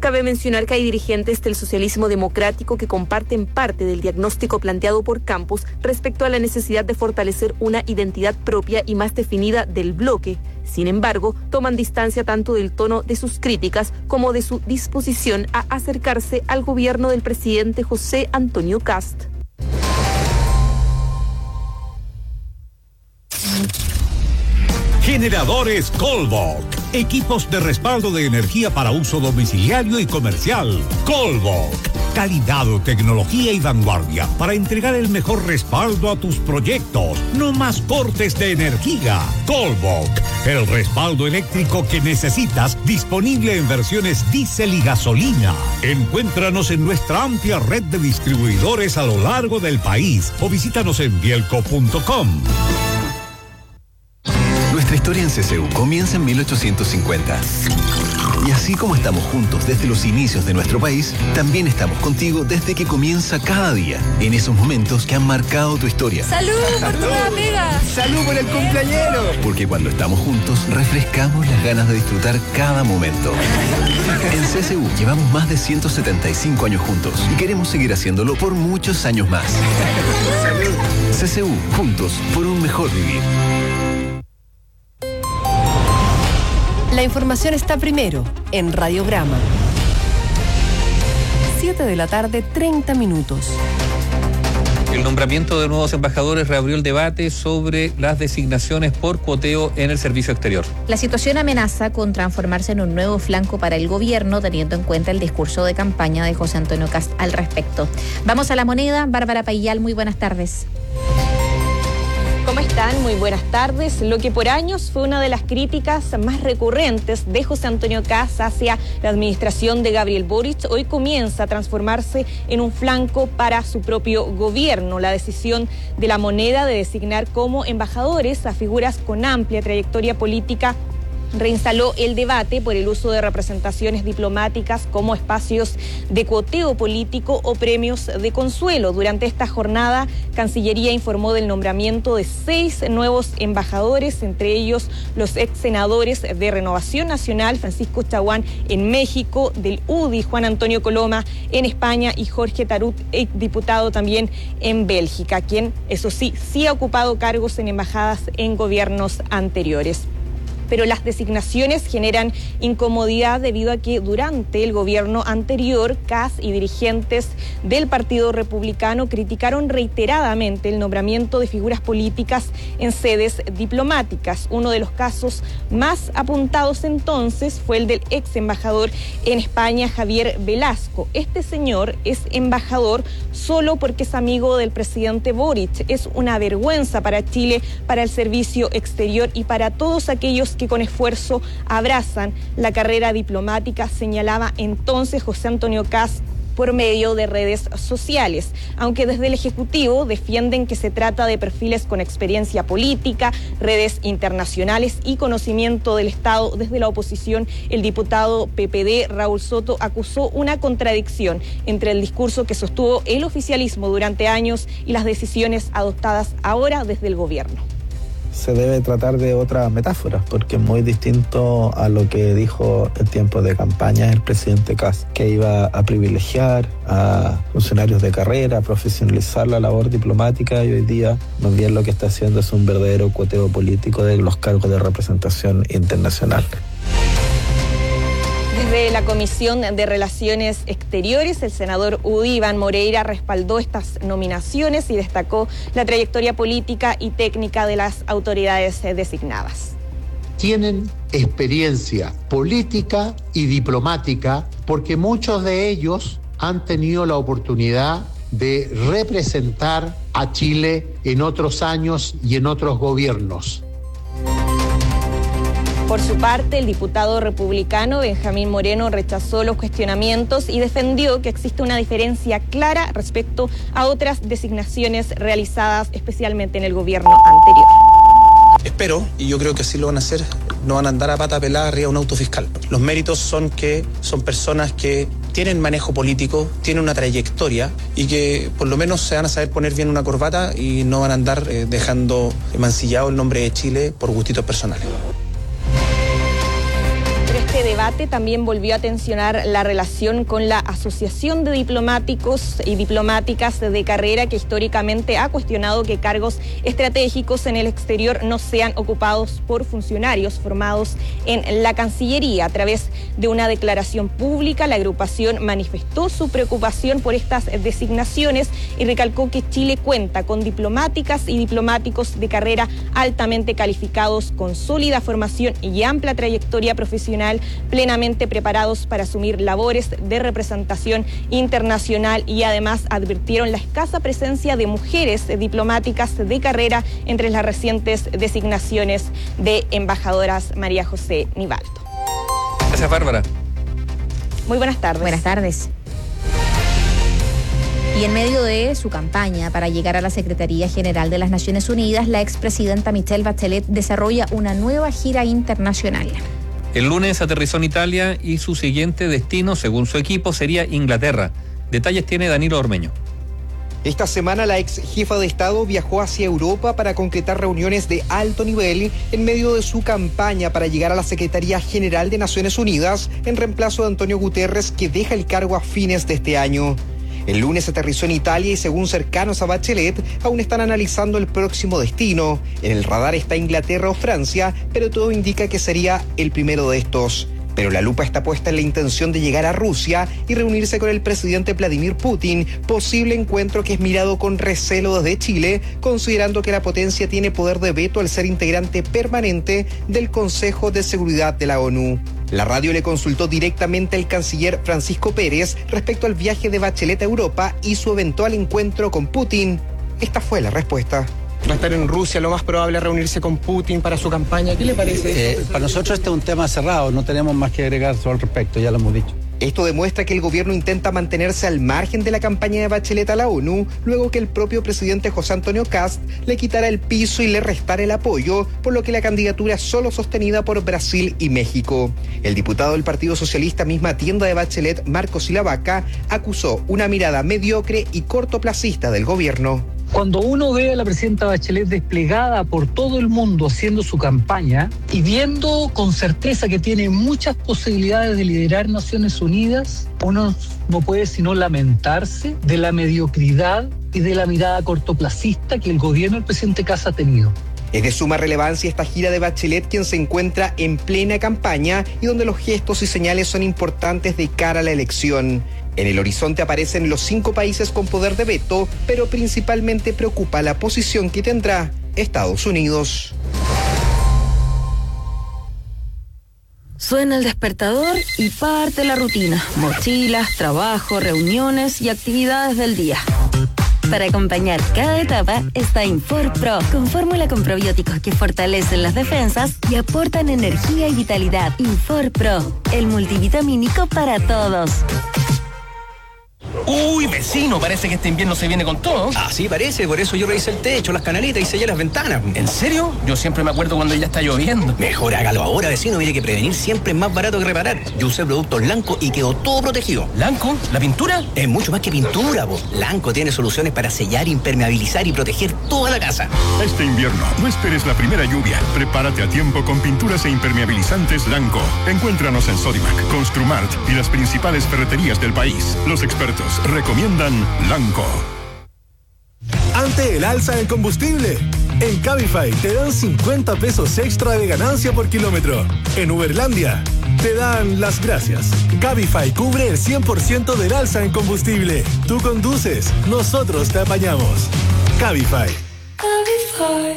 Cabe mencionar que hay dirigentes del socialismo democrático que comparten parte del diagnóstico planteado por Campos respecto a la necesidad de fortalecer una identidad propia y más definida del bloque. Sin embargo, toman distancia tanto del tono de sus críticas como de su disposición a acercarse al gobierno del presidente José Antonio Kast. Generadores Colbok. Equipos de respaldo de energía para uso domiciliario y comercial. Colbok. Calidad, tecnología y vanguardia para entregar el mejor respaldo a tus proyectos. No más cortes de energía. Colbok. El respaldo eléctrico que necesitas, disponible en versiones diésel y gasolina. Encuéntranos en nuestra amplia red de distribuidores a lo largo del país o visítanos en bielco punto com. Nuestra historia en C C U comienza en mil ochocientos cincuenta. Y así como estamos juntos desde los inicios de nuestro país, también estamos contigo desde que comienza cada día, en esos momentos que han marcado tu historia. ¡Salud por tu nueva pega! ¡Salud por el cumpleañero! Porque cuando estamos juntos, refrescamos las ganas de disfrutar cada momento. En C C U llevamos más de ciento setenta y cinco años juntos y queremos seguir haciéndolo por muchos años más. ¡Salud! C C U, juntos por un mejor vivir. La información está primero en Radiograma. siete de la tarde, treinta minutos. El nombramiento de nuevos embajadores reabrió el debate sobre las designaciones por cuoteo en el servicio exterior. La situación amenaza con transformarse en un nuevo flanco para el gobierno, teniendo en cuenta el discurso de campaña de José Antonio Kast al respecto. Vamos a La Moneda. Bárbara Payal, muy buenas tardes. ¿Cómo están? Muy buenas tardes. Lo que por años fue una de las críticas más recurrentes de José Antonio Kast hacia la administración de Gabriel Boric, hoy comienza a transformarse en un flanco para su propio gobierno. La decisión de La Moneda de designar como embajadores a figuras con amplia trayectoria política reinstaló el debate por el uso de representaciones diplomáticas como espacios de cuoteo político o premios de consuelo. Durante esta jornada, Cancillería informó del nombramiento de seis nuevos embajadores, entre ellos los ex senadores de Renovación Nacional, Francisco Chaguán en México, del U D I, Juan Antonio Coloma en España y Jorge Tarut, ex diputado también en Bélgica, quien, eso sí, sí ha ocupado cargos en embajadas en gobiernos anteriores. Pero las designaciones generan incomodidad debido a que durante el gobierno anterior, Kast y dirigentes del Partido Republicano criticaron reiteradamente el nombramiento de figuras políticas en sedes diplomáticas. Uno de los casos más apuntados entonces fue el del ex embajador en España, Javier Velasco. Este señor es embajador solo porque es amigo del presidente Boric. Es una vergüenza para Chile, para el servicio exterior y para todos aquellos que con esfuerzo abrazan la carrera diplomática, señalaba entonces José Antonio Kast por medio de redes sociales. Aunque desde el Ejecutivo defienden que se trata de perfiles con experiencia política, redes internacionales y conocimiento del Estado, desde la oposición, el diputado P P D, Raúl Soto, acusó una contradicción entre el discurso que sostuvo el oficialismo durante años y las decisiones adoptadas ahora desde el gobierno. Se debe tratar de otra metáfora, porque es muy distinto a lo que dijo en tiempos de campaña el presidente Kast, que iba a privilegiar a funcionarios de carrera, a profesionalizar la labor diplomática, y hoy día más bien lo que está haciendo es un verdadero cuoteo político de los cargos de representación internacional. Desde la Comisión de Relaciones Exteriores, el senador U D I, Iván Moreira, respaldó estas nominaciones y destacó la trayectoria política y técnica de las autoridades designadas. Tienen experiencia política y diplomática porque muchos de ellos han tenido la oportunidad de representar a Chile en otros años y en otros gobiernos. Por su parte, el diputado republicano Benjamín Moreno rechazó los cuestionamientos y defendió que existe una diferencia clara respecto a otras designaciones realizadas especialmente en el gobierno anterior. Espero, y yo creo que así lo van a hacer, no van a andar a pata pelada arriba de un auto fiscal. Los méritos son que son personas que tienen manejo político, tienen una trayectoria y que por lo menos se van a saber poner bien una corbata y no van a andar eh, dejando mancillado el nombre de Chile por gustitos personales. Este debate debate también volvió a tensionar la relación con la Asociación de Diplomáticos y Diplomáticas de Carrera, que históricamente ha cuestionado que cargos estratégicos en el exterior no sean ocupados por funcionarios formados en la Cancillería. A través de una declaración pública, la agrupación manifestó su preocupación por estas designaciones y recalcó que Chile cuenta con diplomáticas y diplomáticos de carrera altamente calificados, con sólida formación y amplia trayectoria profesional, plenamente preparados para asumir labores de representación internacional, y además advirtieron la escasa presencia de mujeres diplomáticas de carrera entre las recientes designaciones de embajadoras. María José Nivaldo. Gracias, Bárbara. Muy buenas tardes. Buenas tardes. Y en medio de su campaña para llegar a la Secretaría General de las Naciones Unidas, la expresidenta Michelle Bachelet desarrolla una nueva gira internacional. El lunes aterrizó en Italia y su siguiente destino, según su equipo, sería Inglaterra. Detalles tiene Danilo Ormeño. Esta semana la ex jefa de Estado viajó hacia Europa para concretar reuniones de alto nivel en medio de su campaña para llegar a la Secretaría General de Naciones Unidas en reemplazo de Antonio Guterres, que deja el cargo a fines de este año. El lunes aterrizó en Italia y, según cercanos a Bachelet, aún están analizando el próximo destino. En el radar está Inglaterra o Francia, pero todo indica que sería el primero de estos. Pero la lupa está puesta en la intención de llegar a Rusia y reunirse con el presidente Vladimir Putin, posible encuentro que es mirado con recelo desde Chile, considerando que la potencia tiene poder de veto al ser integrante permanente del Consejo de Seguridad de la ONU. La radio le consultó directamente al canciller Francisco Pérez respecto al viaje de Bachelet a Europa y su eventual encuentro con Putin. Esta fue la respuesta. Va a estar en Rusia, lo más probable es reunirse con Putin para su campaña. ¿Qué le parece? Eh, para nosotros este es un tema cerrado, no tenemos más que agregar al respecto, ya lo hemos dicho. Esto demuestra que el gobierno intenta mantenerse al margen de la campaña de Bachelet a la ONU, luego que el propio presidente José Antonio Kast le quitara el piso y le restara el apoyo, por lo que la candidatura es solo sostenida por Brasil y México. El diputado del Partido Socialista, misma tienda de Bachelet, Marcos Silavaca, acusó una mirada mediocre y cortoplacista del gobierno. Cuando uno ve a la presidenta Bachelet desplegada por todo el mundo haciendo su campaña y viendo con certeza que tiene muchas posibilidades de liderar Naciones Unidas, uno no puede sino lamentarse de la mediocridad y de la mirada cortoplacista que el gobierno del presidente Kast ha tenido. Es de suma relevancia esta gira de Bachelet, quien se encuentra en plena campaña y donde los gestos y señales son importantes de cara a la elección. En el horizonte aparecen los cinco países con poder de veto, pero principalmente preocupa la posición que tendrá Estados Unidos. Suena el despertador y parte la rutina. Mochilas, trabajo, reuniones y actividades del día. Para acompañar cada etapa está Infor Pro, con fórmula con probióticos que fortalecen las defensas y aportan energía y vitalidad. Infor Pro, el multivitamínico para todos. Uy, vecino, parece que este invierno se viene con todo. Ah, sí, parece, por eso yo revisé el techo, las canalitas y sellé las ventanas. ¿En serio? Yo siempre me acuerdo cuando ya está lloviendo. Mejor hágalo ahora, vecino, mire que prevenir siempre es más barato que reparar. Yo usé productos Lanco y quedó todo protegido. ¿Lanco? ¿La pintura? Es mucho más que pintura, po. Lanco tiene soluciones para sellar, impermeabilizar y proteger toda la casa. Este invierno, no esperes la primera lluvia. Prepárate a tiempo con pinturas e impermeabilizantes Lanco. Encuéntranos en Sodimac, Construmart y las principales ferreterías del país. Los expertos recomiendan Lanco. Ante el alza del combustible, en Cabify te dan cincuenta pesos extra de ganancia por kilómetro. En Uberlandia te dan las gracias. Cabify cubre el cien por ciento del alza en combustible. Tú conduces, nosotros te apañamos. Cabify. Cabify.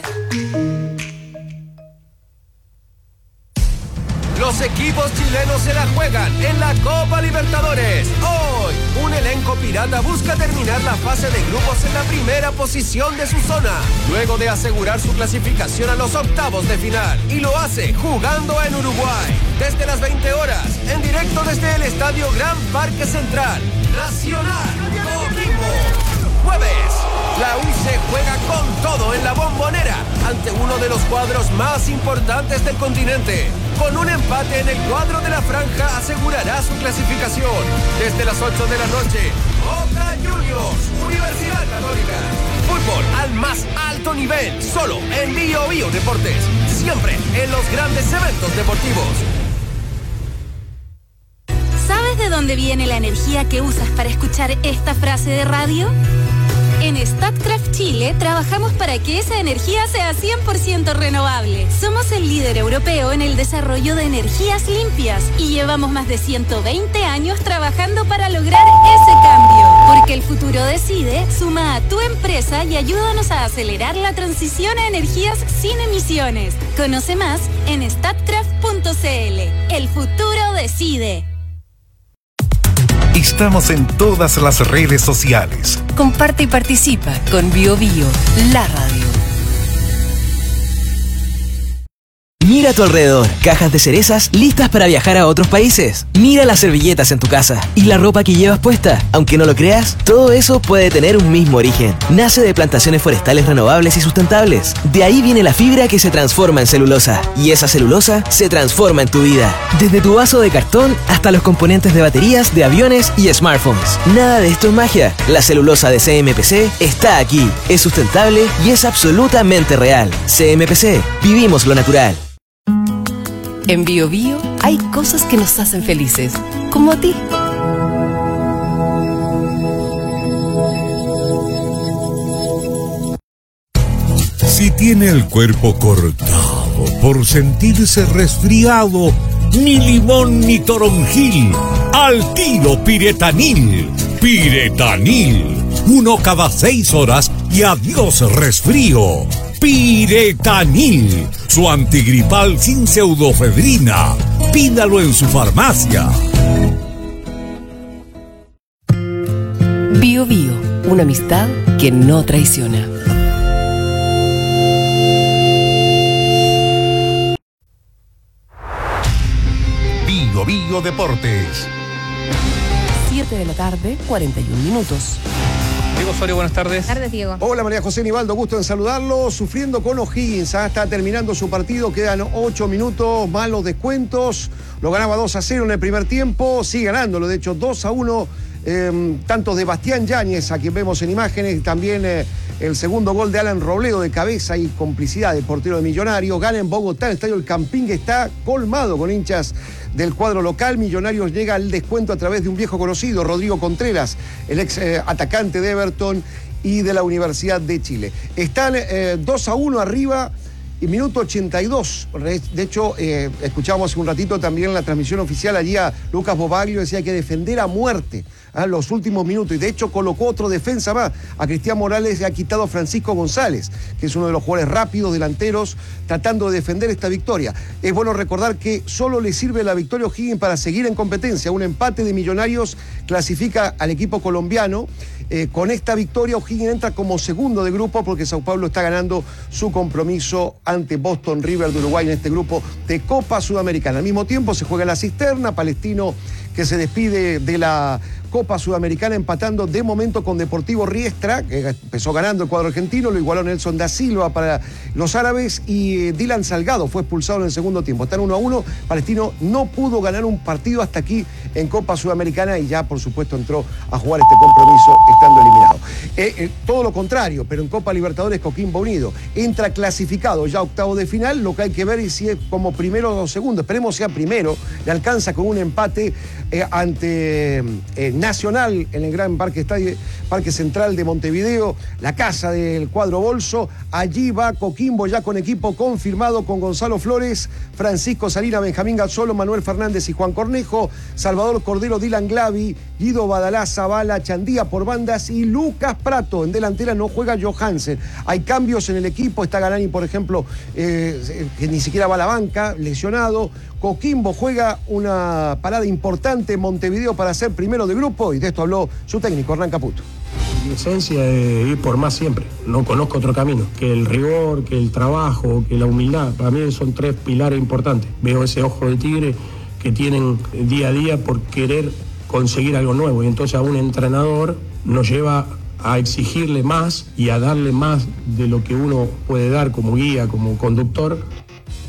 Los equipos chilenos se la juegan en la Copa Libertadores. Hoy, un elenco pirata busca terminar la fase de grupos en la primera posición de su zona, luego de asegurar su clasificación a los octavos de final. Y lo hace jugando en Uruguay. Desde las veinte horas, en directo desde el Estadio Gran Parque Central. Nacional Coquimbo. Jueves, la U se juega con todo en la Bombonera ante uno de los cuadros más importantes del continente. Con un empate en el cuadro de la franja asegurará su clasificación. Desde las ocho de la noche, Boca Juniors, Universidad Católica. Fútbol al más alto nivel, solo en Bio Bio Deportes. Siempre en los grandes eventos deportivos. dónde viene la energía que usas para escuchar esta frase de radio? En Statkraft Chile trabajamos para que esa energía sea cien por ciento renovable. Somos el líder europeo en el desarrollo de energías limpias y llevamos más de ciento veinte años trabajando para lograr ese cambio. Porque el futuro decide, suma a tu empresa y ayúdanos a acelerar la transición a energías sin emisiones. Conoce más en statkraft punto c l. El futuro decide. Estamos en todas las redes sociales. Comparte y participa con Bio Bio, la radio. Mira a tu alrededor, cajas de cerezas listas para viajar a otros países. Mira las servilletas en tu casa y la ropa que llevas puesta. Aunque no lo creas, todo eso puede tener un mismo origen. Nace de plantaciones forestales renovables y sustentables. De ahí viene la fibra que se transforma en celulosa. Y esa celulosa se transforma en tu vida. Desde tu vaso de cartón hasta los componentes de baterías de aviones y smartphones. Nada de esto es magia. La celulosa de C M P C está aquí. Es sustentable y es absolutamente real. C M P C. Vivimos lo natural. En Bio Bio hay cosas que nos hacen felices, como a ti. Si tiene el cuerpo cortado por sentirse resfriado, ni limón ni toronjil, al tiro Piretanil. Piretanil, uno cada seis horas y adiós resfrío. Piretanil, su antigripal sin pseudofedrina. Pídalo en su farmacia. Bio Bio, una amistad que no traiciona. Bio Bio Deportes. siete de la tarde, cuarenta y un minutos. Diego Osorio, buenas tardes. Buenas tardes, Diego. Hola, María José Nivaldo, gusto en saludarlo. Sufriendo con O'Higgins, ¿ah? Está terminando su partido, quedan ocho minutos, malos descuentos. Lo ganaba dos a cero en el primer tiempo, sigue ganándolo, de hecho dos a uno. Eh, tanto de Bastián Yáñez, a quien vemos en imágenes, también eh, el segundo gol de Alan Robledo de cabeza y complicidad del portero de Millonarios. Gana en Bogotá, el estadio El Campín, que está colmado con hinchas del cuadro local. Millonarios llega al descuento a través de un viejo conocido, Rodrigo Contreras, el ex eh, atacante de Everton y de la Universidad de Chile. Están eh, dos a uno arriba. Y minuto ochenta y dos, de hecho, eh, escuchábamos hace un ratito también en la transmisión oficial allí a Lucas Bobaglio, decía que defender a muerte a los últimos minutos, y de hecho colocó otro defensa más, a Cristian Morales y ha quitado a Francisco González, que es uno de los jugadores rápidos, delanteros, tratando de defender esta victoria. Es bueno recordar que solo le sirve la victoria a O'Higgins para seguir en competencia. Un empate de Millonarios clasifica al equipo colombiano. Eh, con esta victoria O'Higgins entra como segundo de grupo, porque Sao Paulo está ganando su compromiso ante Boston River de Uruguay en este grupo de Copa Sudamericana. Al mismo tiempo se juega la cisterna, Palestino que se despide de la Copa Sudamericana empatando de momento con Deportivo Riestra, que empezó ganando el cuadro argentino, lo igualó Nelson da Silva para los árabes y Dylan Salgado fue expulsado en el segundo tiempo. Están uno a uno, Palestino no pudo ganar un partido hasta aquí en Copa Sudamericana y ya por supuesto entró a jugar este compromiso estando eliminado. Eh, eh, todo lo contrario, pero en Copa Libertadores Coquimbo Unido entra clasificado ya octavo de final, lo que hay que ver es si es como primero o segundo, esperemos sea primero, le alcanza con un empate eh, ante eh, Nacional en el Gran Parque Estadio, Parque Central de Montevideo, la casa del cuadro bolso. Allí va Coquimbo ya con equipo confirmado con Gonzalo Flores, Francisco Salina, Benjamín Gazzolo, Manuel Fernández y Juan Cornejo, Salvador Cordero, Dylan Glavi, Guido Badalá, Zavala, Chandía por bandas y Lucas Prato. En delantera no juega Johansen. Hay cambios en el equipo, está Galani, por ejemplo, eh, que ni siquiera va a la banca, lesionado. Coquimbo juega una parada importante en Montevideo para ser primero de grupo y de esto habló su técnico, Hernán Caputo. Mi esencia es ir por más siempre, no conozco otro camino, que el rigor, que el trabajo, que la humildad, para mí son tres pilares importantes. Veo ese ojo de tigre que tienen día a día por querer conseguir algo nuevo y entonces a un entrenador nos lleva a exigirle más y a darle más de lo que uno puede dar como guía, como conductor.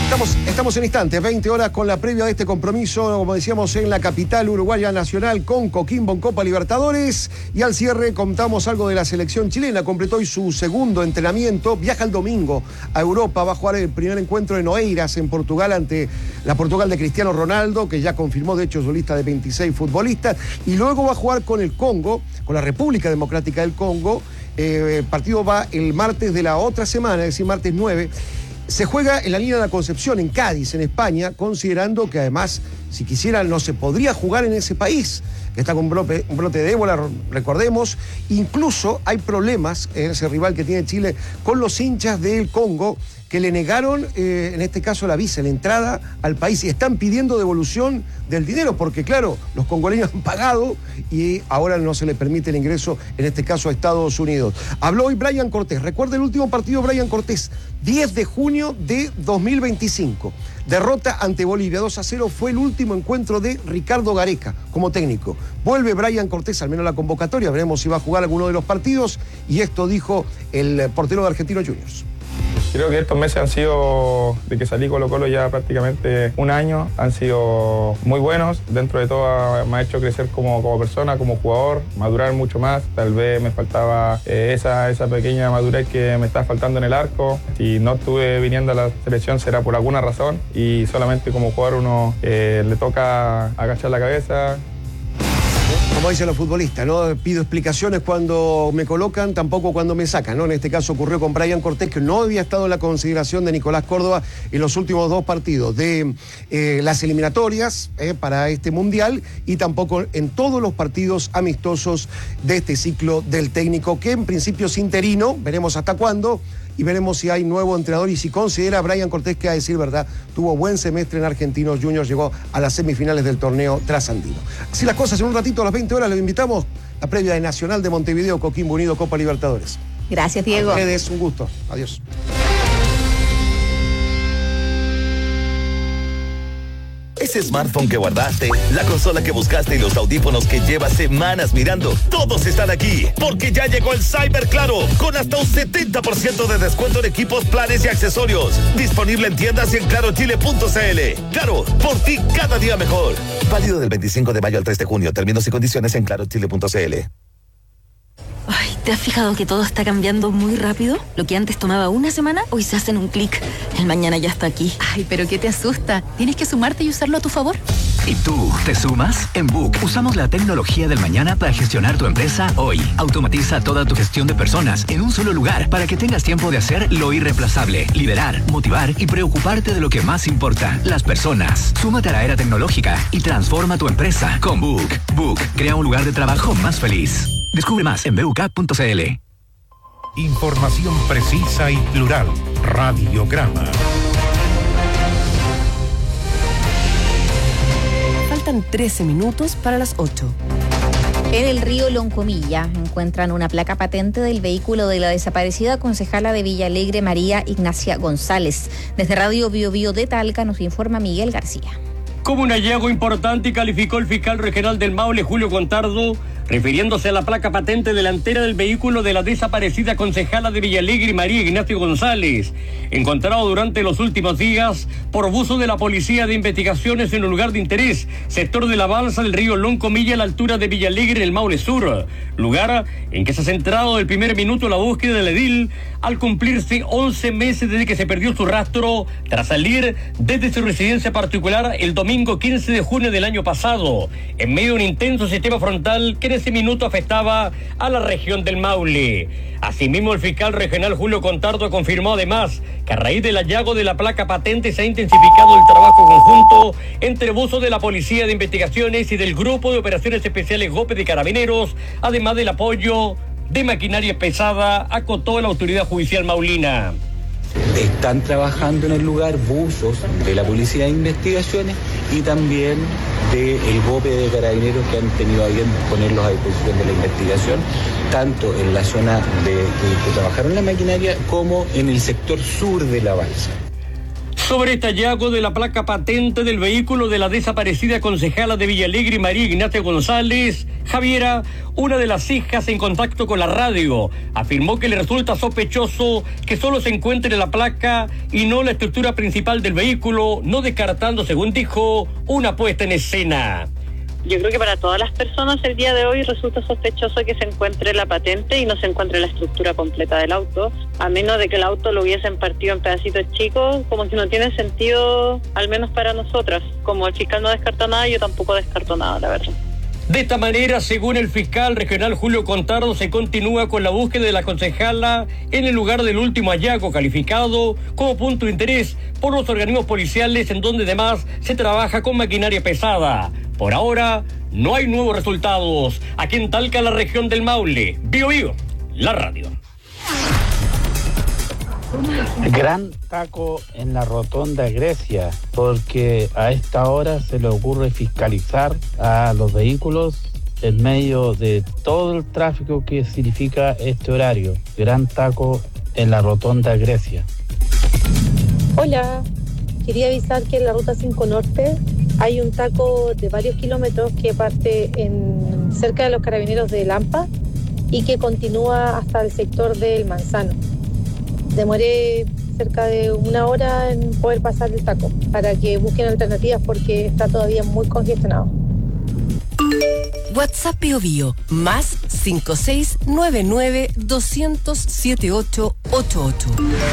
Estamos, estamos en instantes, veinte horas con la previa de este compromiso, como decíamos, en la capital uruguaya nacional con Coquimbo en Copa Libertadores. Y al cierre contamos algo de la selección chilena. Completó hoy su segundo entrenamiento. Viaja el domingo a Europa. Va a jugar el primer encuentro en Oeiras, en Portugal, ante la Portugal de Cristiano Ronaldo, que ya confirmó, de hecho, su lista de veintiséis futbolistas. Y luego va a jugar con el Congo, con la República Democrática del Congo. Eh, el partido va el martes de la otra semana, es decir, martes nueve. Se juega en la línea de la Concepción, en Cádiz, en España, considerando que además, si quisieran, no se podría jugar en ese país, que está con un brote, un brote de ébola, recordemos. Incluso hay problemas en ese rival que tiene Chile con los hinchas del Congo, que le negaron, eh, en este caso, la visa, la entrada al país, y están pidiendo devolución del dinero, porque claro, los congoleños han pagado y ahora no se les permite el ingreso, en este caso, a Estados Unidos. Habló hoy Brian Cortés. Recuerda el último partido, Brian Cortés, diez de junio de dos mil veinticinco. Derrota ante Bolivia, dos a cero, fue el último encuentro de Ricardo Gareca como técnico. Vuelve Brian Cortés, al menos la convocatoria, veremos si va a jugar alguno de los partidos, y esto dijo el portero de Argentinos Juniors. Creo que estos meses han sido, de que salí Colo Colo ya prácticamente un año, han sido muy buenos. Dentro de todo me ha hecho crecer como, como persona, como jugador, madurar mucho más. Tal vez me faltaba eh, esa, esa pequeña madurez que me está faltando en el arco. Si no estuve viniendo a la selección será por alguna razón, y solamente como jugador uno eh, le toca agachar la cabeza. Como dicen los futbolistas, no pido explicaciones cuando me colocan, tampoco cuando me sacan, ¿no? En este caso ocurrió con Brian Cortés, que no había estado en la consideración de Nicolás Córdoba en los últimos dos partidos de eh, las eliminatorias eh, para este Mundial, y tampoco en todos los partidos amistosos de este ciclo del técnico, que en principio es interino, veremos hasta cuándo, y veremos si hay nuevo entrenador y si considera Brian Cortés que, a decir verdad, tuvo buen semestre en Argentinos Juniors, llegó a las semifinales del torneo trasandino. Así las cosas, en un ratito a las veinte horas les invitamos a la previa de Nacional de Montevideo, Coquimbo Unido, Copa Libertadores. Gracias, Diego. A ustedes, un gusto. Adiós. Ese smartphone que guardaste, la consola que buscaste y los audífonos que llevas semanas mirando, todos están aquí, porque ya llegó el Cyber Claro, con hasta un setenta por ciento de descuento en equipos, planes y accesorios. Disponible en tiendas y en claro chile punto c l. Claro, por ti cada día mejor. Válido del veinticinco de mayo al tres de junio. Términos y condiciones en claro chile punto c l. Ay, ¿te has fijado que todo está cambiando muy rápido? Lo que antes tomaba una semana, hoy se hace en un clic. El mañana ya está aquí. Ay, pero ¿qué te asusta? Tienes que sumarte y usarlo a tu favor. ¿Y tú, te sumas? En Book usamos la tecnología del mañana para gestionar tu empresa hoy. Automatiza toda tu gestión de personas en un solo lugar para que tengas tiempo de hacer lo irreemplazable, liderar, motivar y preocuparte de lo que más importa, las personas. Súmate a la era tecnológica y transforma tu empresa con Book. Book crea un lugar de trabajo más feliz. Descubre más en b u k punto c l. Información precisa y plural. Radiograma. Faltan trece minutos para las ocho. En el río Loncomilla encuentran una placa patente del vehículo de la desaparecida concejala de Villa Alegre, María Ignacia González. Desde Radio Bio Bio de Talca nos informa Miguel García. Como un hallazgo importante calificó el fiscal regional del Maule, Julio Contardo, refiriéndose a la placa patente delantera del vehículo de la desaparecida concejala de Villalegre, María Ignacio González, encontrado durante los últimos días por buzo de la Policía de Investigaciones en un lugar de interés, sector de la balsa del río Loncomilla, a la altura de Villalegre, en el Maule Sur, lugar en que se ha centrado del primer minuto la búsqueda del edil, al cumplirse once meses desde que se perdió su rastro tras salir desde su residencia particular el domingo quince de junio del año pasado, en medio de un intenso sistema frontal que en ese minuto afectaba a la región del Maule. Asimismo, el fiscal regional Julio Contardo confirmó además que a raíz del hallazgo de la placa patente se ha intensificado el trabajo conjunto entre buzos de la Policía de Investigaciones y del Grupo de Operaciones Especiales G O P E de Carabineros, además del apoyo de maquinaria pesada, acotó la autoridad judicial maulina. Están trabajando en el lugar buzos de la Policía de Investigaciones y también del G O P E de Carabineros, que han tenido a bien ponerlos a disposición de la investigación, tanto en la zona de, de que trabajaron la maquinaria como en el sector sur de la balsa. Sobre este hallazgo de la placa patente del vehículo de la desaparecida concejala de Villalegre, María Ignacia González, Javiera, una de las hijas en contacto con la radio, afirmó que le resulta sospechoso que solo se encuentre la placa y no la estructura principal del vehículo, no descartando, según dijo, una puesta en escena. Yo creo que para todas las personas el día de hoy resulta sospechoso que se encuentre la patente y no se encuentre la estructura completa del auto, a menos de que el auto lo hubiesen partido en pedacitos chicos, como que no tiene sentido, al menos para nosotras. Como el fiscal no descarta nada, yo tampoco descarto nada, la verdad. De esta manera, según el fiscal regional Julio Contardo, se continúa con la búsqueda de la concejala en el lugar del último hallazgo calificado como punto de interés por los organismos policiales, en donde además se trabaja con maquinaria pesada. Por ahora, no hay nuevos resultados. Aquí en Talca, la región del Maule. Bio Bio, la radio. Gran taco en la rotonda Grecia, porque a esta hora se le ocurre fiscalizar a los vehículos en medio de todo el tráfico que significa este horario. Gran taco en la rotonda Grecia. Hola, quería avisar que en la ruta cinco Norte hay un taco de varios kilómetros que parte en cerca de los Carabineros de Lampa y que continúa hasta el sector del Manzano. Demoré cerca de una hora en poder pasar el taco para que busquen alternativas porque está todavía muy congestionado. WhatsApp Bio Bio, más cinco seis nueve nueve dos cero cero siete ocho ocho ocho.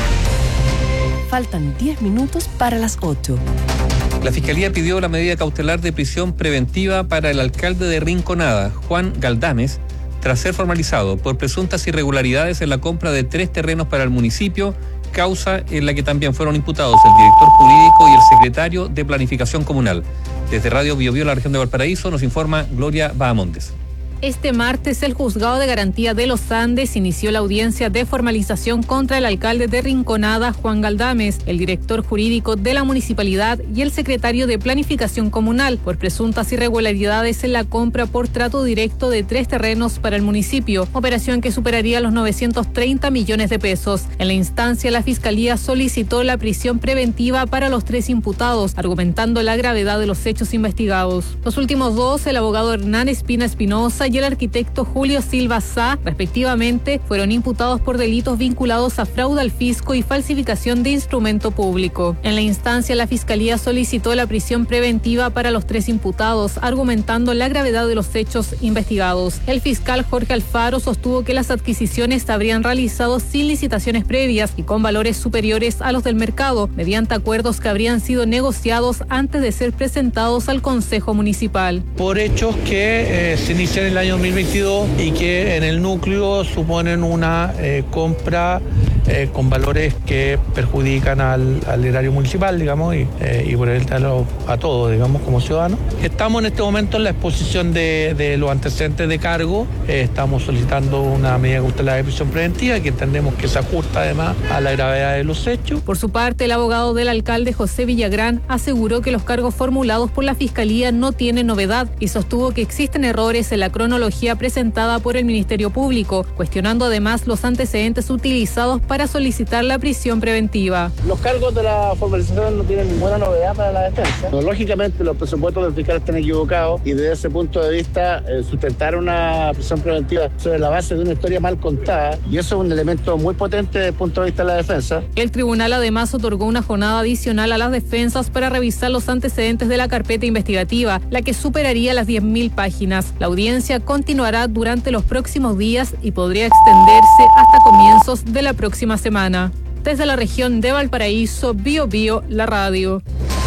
Faltan diez minutos para las ocho. La Fiscalía pidió la medida cautelar de prisión preventiva para el alcalde de Rinconada, Juan Galdames, tras ser formalizado por presuntas irregularidades en la compra de tres terrenos para el municipio, causa en la que también fueron imputados el director jurídico y el secretario de Planificación Comunal. Desde Radio Bio Bio, la región de Valparaíso, nos informa Gloria Bahamontes. Este martes, el Juzgado de Garantía de los Andes inició la audiencia de formalización contra el alcalde de Rinconada, Juan Galdames, el director jurídico de la municipalidad y el secretario de Planificación Comunal, por presuntas irregularidades en la compra por trato directo de tres terrenos para el municipio, operación que superaría los novecientos treinta millones de pesos. En la instancia, la Fiscalía solicitó la prisión preventiva para los tres imputados, argumentando la gravedad de los hechos investigados. Los últimos dos, el abogado Hernán Espina Espinosa y el arquitecto Julio Silva Sá, respectivamente, fueron imputados por delitos vinculados a fraude al fisco y falsificación de instrumento público. En la instancia, la Fiscalía solicitó la prisión preventiva para los tres imputados, argumentando la gravedad de los hechos investigados. El fiscal Jorge Alfaro sostuvo que las adquisiciones se habrían realizado sin licitaciones previas y con valores superiores a los del mercado, mediante acuerdos que habrían sido negociados antes de ser presentados al Consejo Municipal. Por hechos que eh, se inician en el año dos mil veintidós y que en el núcleo suponen una eh, compra eh, con valores que perjudican al, al erario municipal, digamos, y, eh, y por el a, a todos, digamos, como ciudadanos. Estamos en este momento en la exposición de, de los antecedentes de cargo. Eh, estamos solicitando una medida cautelar de prisión preventiva que entendemos que se ajusta además a la gravedad de los hechos. Por su parte, el abogado del alcalde José Villagrán aseguró que los cargos formulados por la Fiscalía no tienen novedad y sostuvo que existen errores en la cronología presentada por el Ministerio Público, cuestionando además los antecedentes utilizados para solicitar la prisión preventiva. Los cargos de la formalización no tienen ninguna novedad para la defensa. No, lógicamente los presupuestos del fiscal están equivocados y desde ese punto de vista eh, sustentar una prisión preventiva sobre la base de una historia mal contada, y eso es un elemento muy potente desde el punto de vista de la defensa. El tribunal además otorgó una jornada adicional a las defensas para revisar los antecedentes de la carpeta investigativa, la que superaría las diez mil páginas. La audiencia continuará durante los próximos días y podría extenderse hasta comienzos de la próxima semana. Desde la región de Valparaíso, Bio Bio, la radio.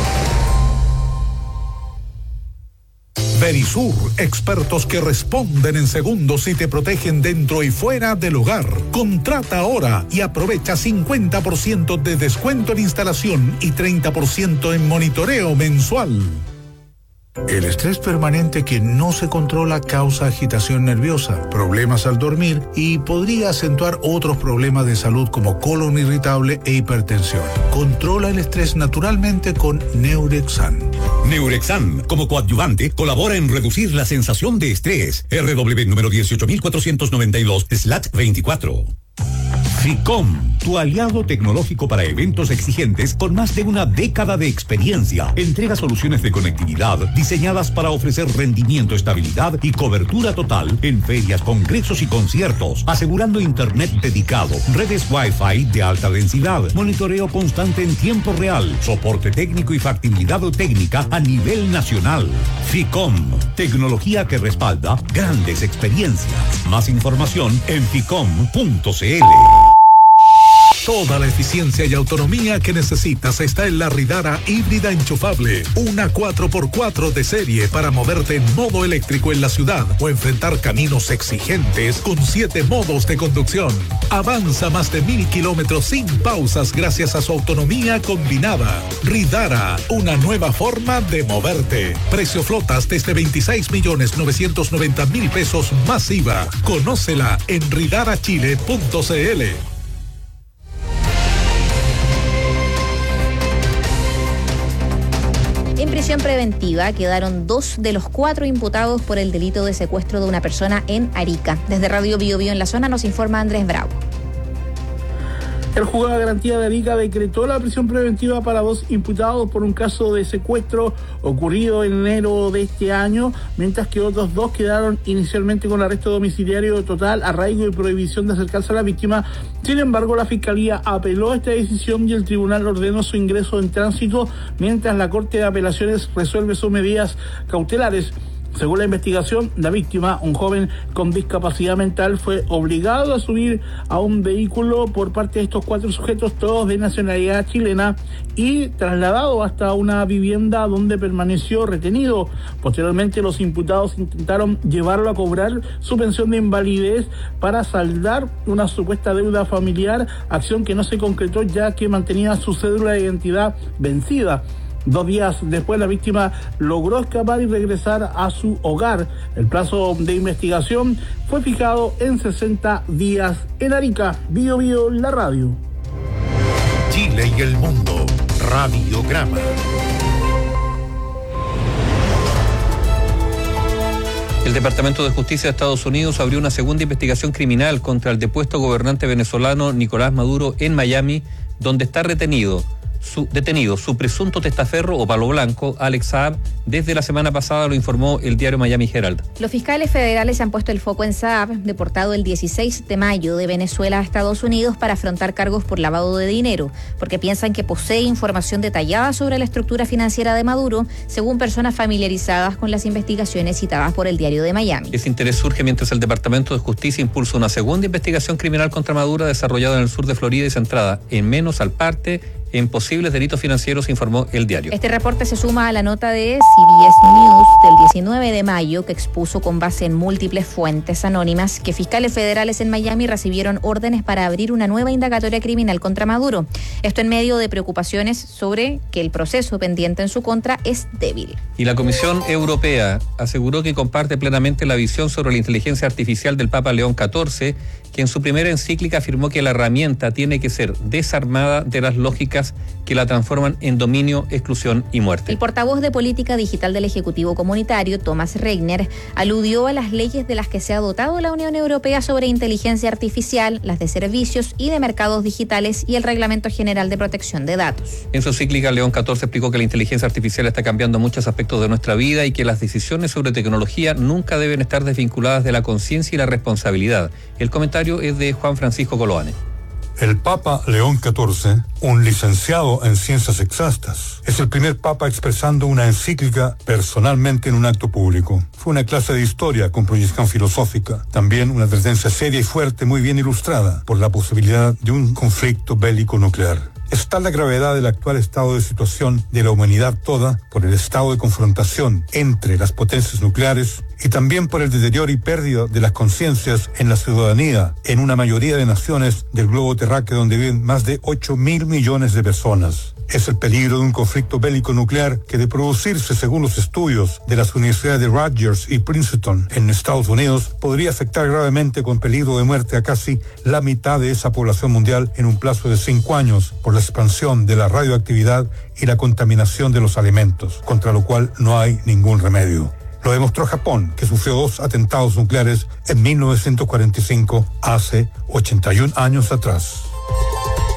Verisur, expertos que responden en segundos y te protegen dentro y fuera del hogar. Contrata ahora y aprovecha cincuenta por ciento de descuento en instalación y treinta por ciento en monitoreo mensual. El estrés permanente que no se controla causa agitación nerviosa, problemas al dormir y podría acentuar otros problemas de salud como colon irritable e hipertensión. Controla el estrés naturalmente con Neurexan. Neurexan, como coadyuvante, colabora en reducir la sensación de estrés. R W número dieciocho mil cuatrocientos noventa y dos, slash veinticuatro. FICOM, tu aliado tecnológico para eventos exigentes con más de una década de experiencia. Entrega soluciones de conectividad diseñadas para ofrecer rendimiento, estabilidad y cobertura total en ferias, congresos y conciertos, asegurando internet dedicado, redes Wi-Fi de alta densidad, monitoreo constante en tiempo real, soporte técnico y factibilidad técnica a nivel nacional. Ficom, tecnología que respalda grandes experiencias. Más información en ficom punto c l. Toda la eficiencia y autonomía que necesitas está en la Ridara híbrida enchufable. Una cuatro por cuatro de serie para moverte en modo eléctrico en la ciudad o enfrentar caminos exigentes con siete modos de conducción. Avanza más de mil kilómetros sin pausas gracias a su autonomía combinada. Ridara, una nueva forma de moverte. Precio flotas desde veintiséis millones novecientos noventa mil pesos más I V A. Conócela en ridara chile punto c l. En prisión preventiva quedaron dos de los cuatro imputados por el delito de secuestro de una persona en Arica. Desde Radio Bio Bio en la zona nos informa Andrés Bravo. El juzgado de garantía de Arica decretó la prisión preventiva para dos imputados por un caso de secuestro ocurrido en enero de este año, mientras que otros dos quedaron inicialmente con arresto domiciliario total, arraigo y prohibición de acercarse a la víctima. Sin embargo, la Fiscalía apeló a esta decisión y el tribunal ordenó su ingreso en tránsito, mientras la Corte de Apelaciones resuelve sus medidas cautelares. Según la investigación, la víctima, un joven con discapacidad mental, fue obligado a subir a un vehículo por parte de estos cuatro sujetos, todos de nacionalidad chilena, y trasladado hasta una vivienda donde permaneció retenido. Posteriormente, los imputados intentaron llevarlo a cobrar su pensión de invalidez para saldar una supuesta deuda familiar, acción que no se concretó ya que mantenía su cédula de identidad vencida. Dos días después, la víctima logró escapar y regresar a su hogar. El plazo de investigación fue fijado en sesenta días. En Arica, Bio Bio, la radio. Chile y el mundo, Radiograma. El Departamento de Justicia de Estados Unidos abrió una segunda investigación criminal contra el depuesto gobernante venezolano Nicolás Maduro en Miami, donde está retenido Su, detenido su presunto testaferro o palo blanco, Alex Saab. Desde la semana pasada lo informó el diario Miami Herald. Los fiscales federales han puesto el foco en Saab, deportado el dieciséis de mayo de Venezuela a Estados Unidos para afrontar cargos por lavado de dinero, porque piensan que posee información detallada sobre la estructura financiera de Maduro, según personas familiarizadas con las investigaciones citadas por el diario de Miami. Ese interés surge mientras el Departamento de Justicia impulsa una segunda investigación criminal contra Maduro desarrollada en el sur de Florida y centrada en menos al parte en posibles delitos financieros, informó el diario. Este reporte se suma a la nota de C B S News del diecinueve de mayo que expuso con base en múltiples fuentes anónimas que fiscales federales en Miami recibieron órdenes para abrir una nueva indagatoria criminal contra Maduro. Esto en medio de preocupaciones sobre que el proceso pendiente en su contra es débil. Y la Comisión Europea aseguró que comparte plenamente la visión sobre la inteligencia artificial del Papa León catorce, que en su primera encíclica afirmó que la herramienta tiene que ser desarmada de las lógicas que la transforman en dominio, exclusión y muerte. El portavoz de política digital del Ejecutivo Comunitario, Thomas Regner, aludió a las leyes de las que se ha dotado la Unión Europea sobre inteligencia artificial, las de servicios y de mercados digitales y el Reglamento General de Protección de Datos. En su encíclica, León catorce explicó que la inteligencia artificial está cambiando muchos aspectos de nuestra vida y que las decisiones sobre tecnología nunca deben estar desvinculadas de la conciencia y la responsabilidad. El comentario es de Juan Francisco Coloane. El Papa León catorce, un licenciado en ciencias exactas, es el primer papa expresando una encíclica personalmente en un acto público. Fue una clase de historia con proyección filosófica, también una advertencia seria y fuerte muy bien ilustrada por la posibilidad de un conflicto bélico nuclear. Es tal la gravedad del actual estado de situación de la humanidad toda por el estado de confrontación entre las potencias nucleares y también por el deterioro y pérdida de las conciencias en la ciudadanía en una mayoría de naciones del globo terráqueo donde viven más de ocho mil millones de personas. Es el peligro de un conflicto bélico nuclear que, de producirse según los estudios de las universidades de Rutgers y Princeton en Estados Unidos, podría afectar gravemente con peligro de muerte a casi la mitad de esa población mundial en un plazo de cinco años por la expansión de la radioactividad y la contaminación de los alimentos, contra lo cual no hay ningún remedio. Lo demostró Japón, que sufrió dos atentados nucleares en mil novecientos cuarenta y cinco, hace ochenta y un años atrás.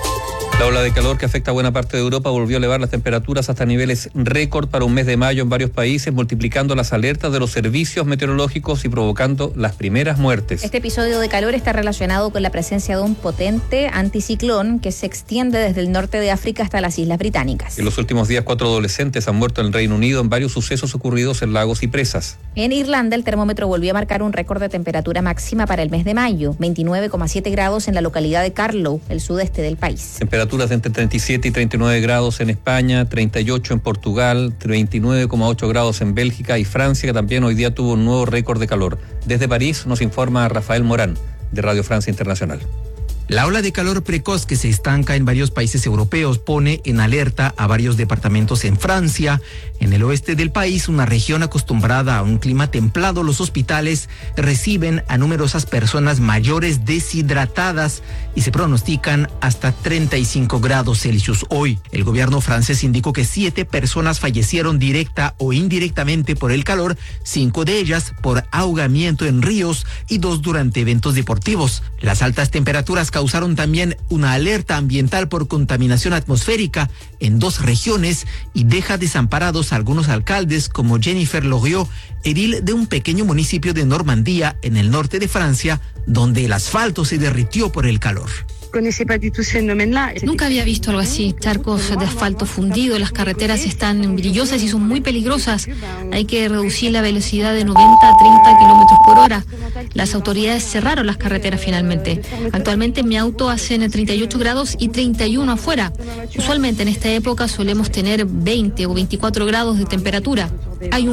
La ola de calor que afecta a buena parte de Europa volvió a elevar las temperaturas hasta niveles récord para un mes de mayo en varios países, multiplicando las alertas de los servicios meteorológicos y provocando las primeras muertes. Este episodio de calor está relacionado con la presencia de un potente anticiclón que se extiende desde el norte de África hasta las Islas Británicas. En los últimos días, cuatro adolescentes han muerto en el Reino Unido en varios sucesos ocurridos en lagos y presas. En Irlanda, el termómetro volvió a marcar un récord de temperatura máxima para el mes de mayo, veintinueve coma siete grados en la localidad de Carlow, el sudeste del país. Temperaturas de entre treinta y siete y treinta y nueve grados en España, treinta y ocho en Portugal, veintinueve coma ocho grados en Bélgica y Francia, que también hoy día tuvo un nuevo récord de calor. Desde París nos informa Rafael Morán, de Radio Francia Internacional. La ola de calor precoz que se estanca en varios países europeos pone en alerta a varios departamentos en Francia. En el oeste del país, una región acostumbrada a un clima templado, los hospitales reciben a numerosas personas mayores deshidratadas y se pronostican hasta treinta y cinco grados Celsius. Hoy, el gobierno francés indicó que siete personas fallecieron directa o indirectamente por el calor, cinco de ellas por ahogamiento en ríos y dos durante eventos deportivos. Las altas temperaturas causaron también una alerta ambiental por contaminación atmosférica en dos regiones y deja desamparados a algunos alcaldes como Jennifer Loriot, edil de un pequeño municipio de Normandía en el norte de Francia, donde el asfalto se derritió por el calor. Nunca había visto algo así, charcos de asfalto fundido, las carreteras están brillosas y son muy peligrosas. Hay que reducir la velocidad de noventa a treinta kilómetros por hora. Las autoridades cerraron las carreteras finalmente. Actualmente en mi auto hacen treinta y ocho grados y treinta y uno afuera. Usualmente en esta época solemos tener veinte o veinticuatro grados de temperatura. Hay un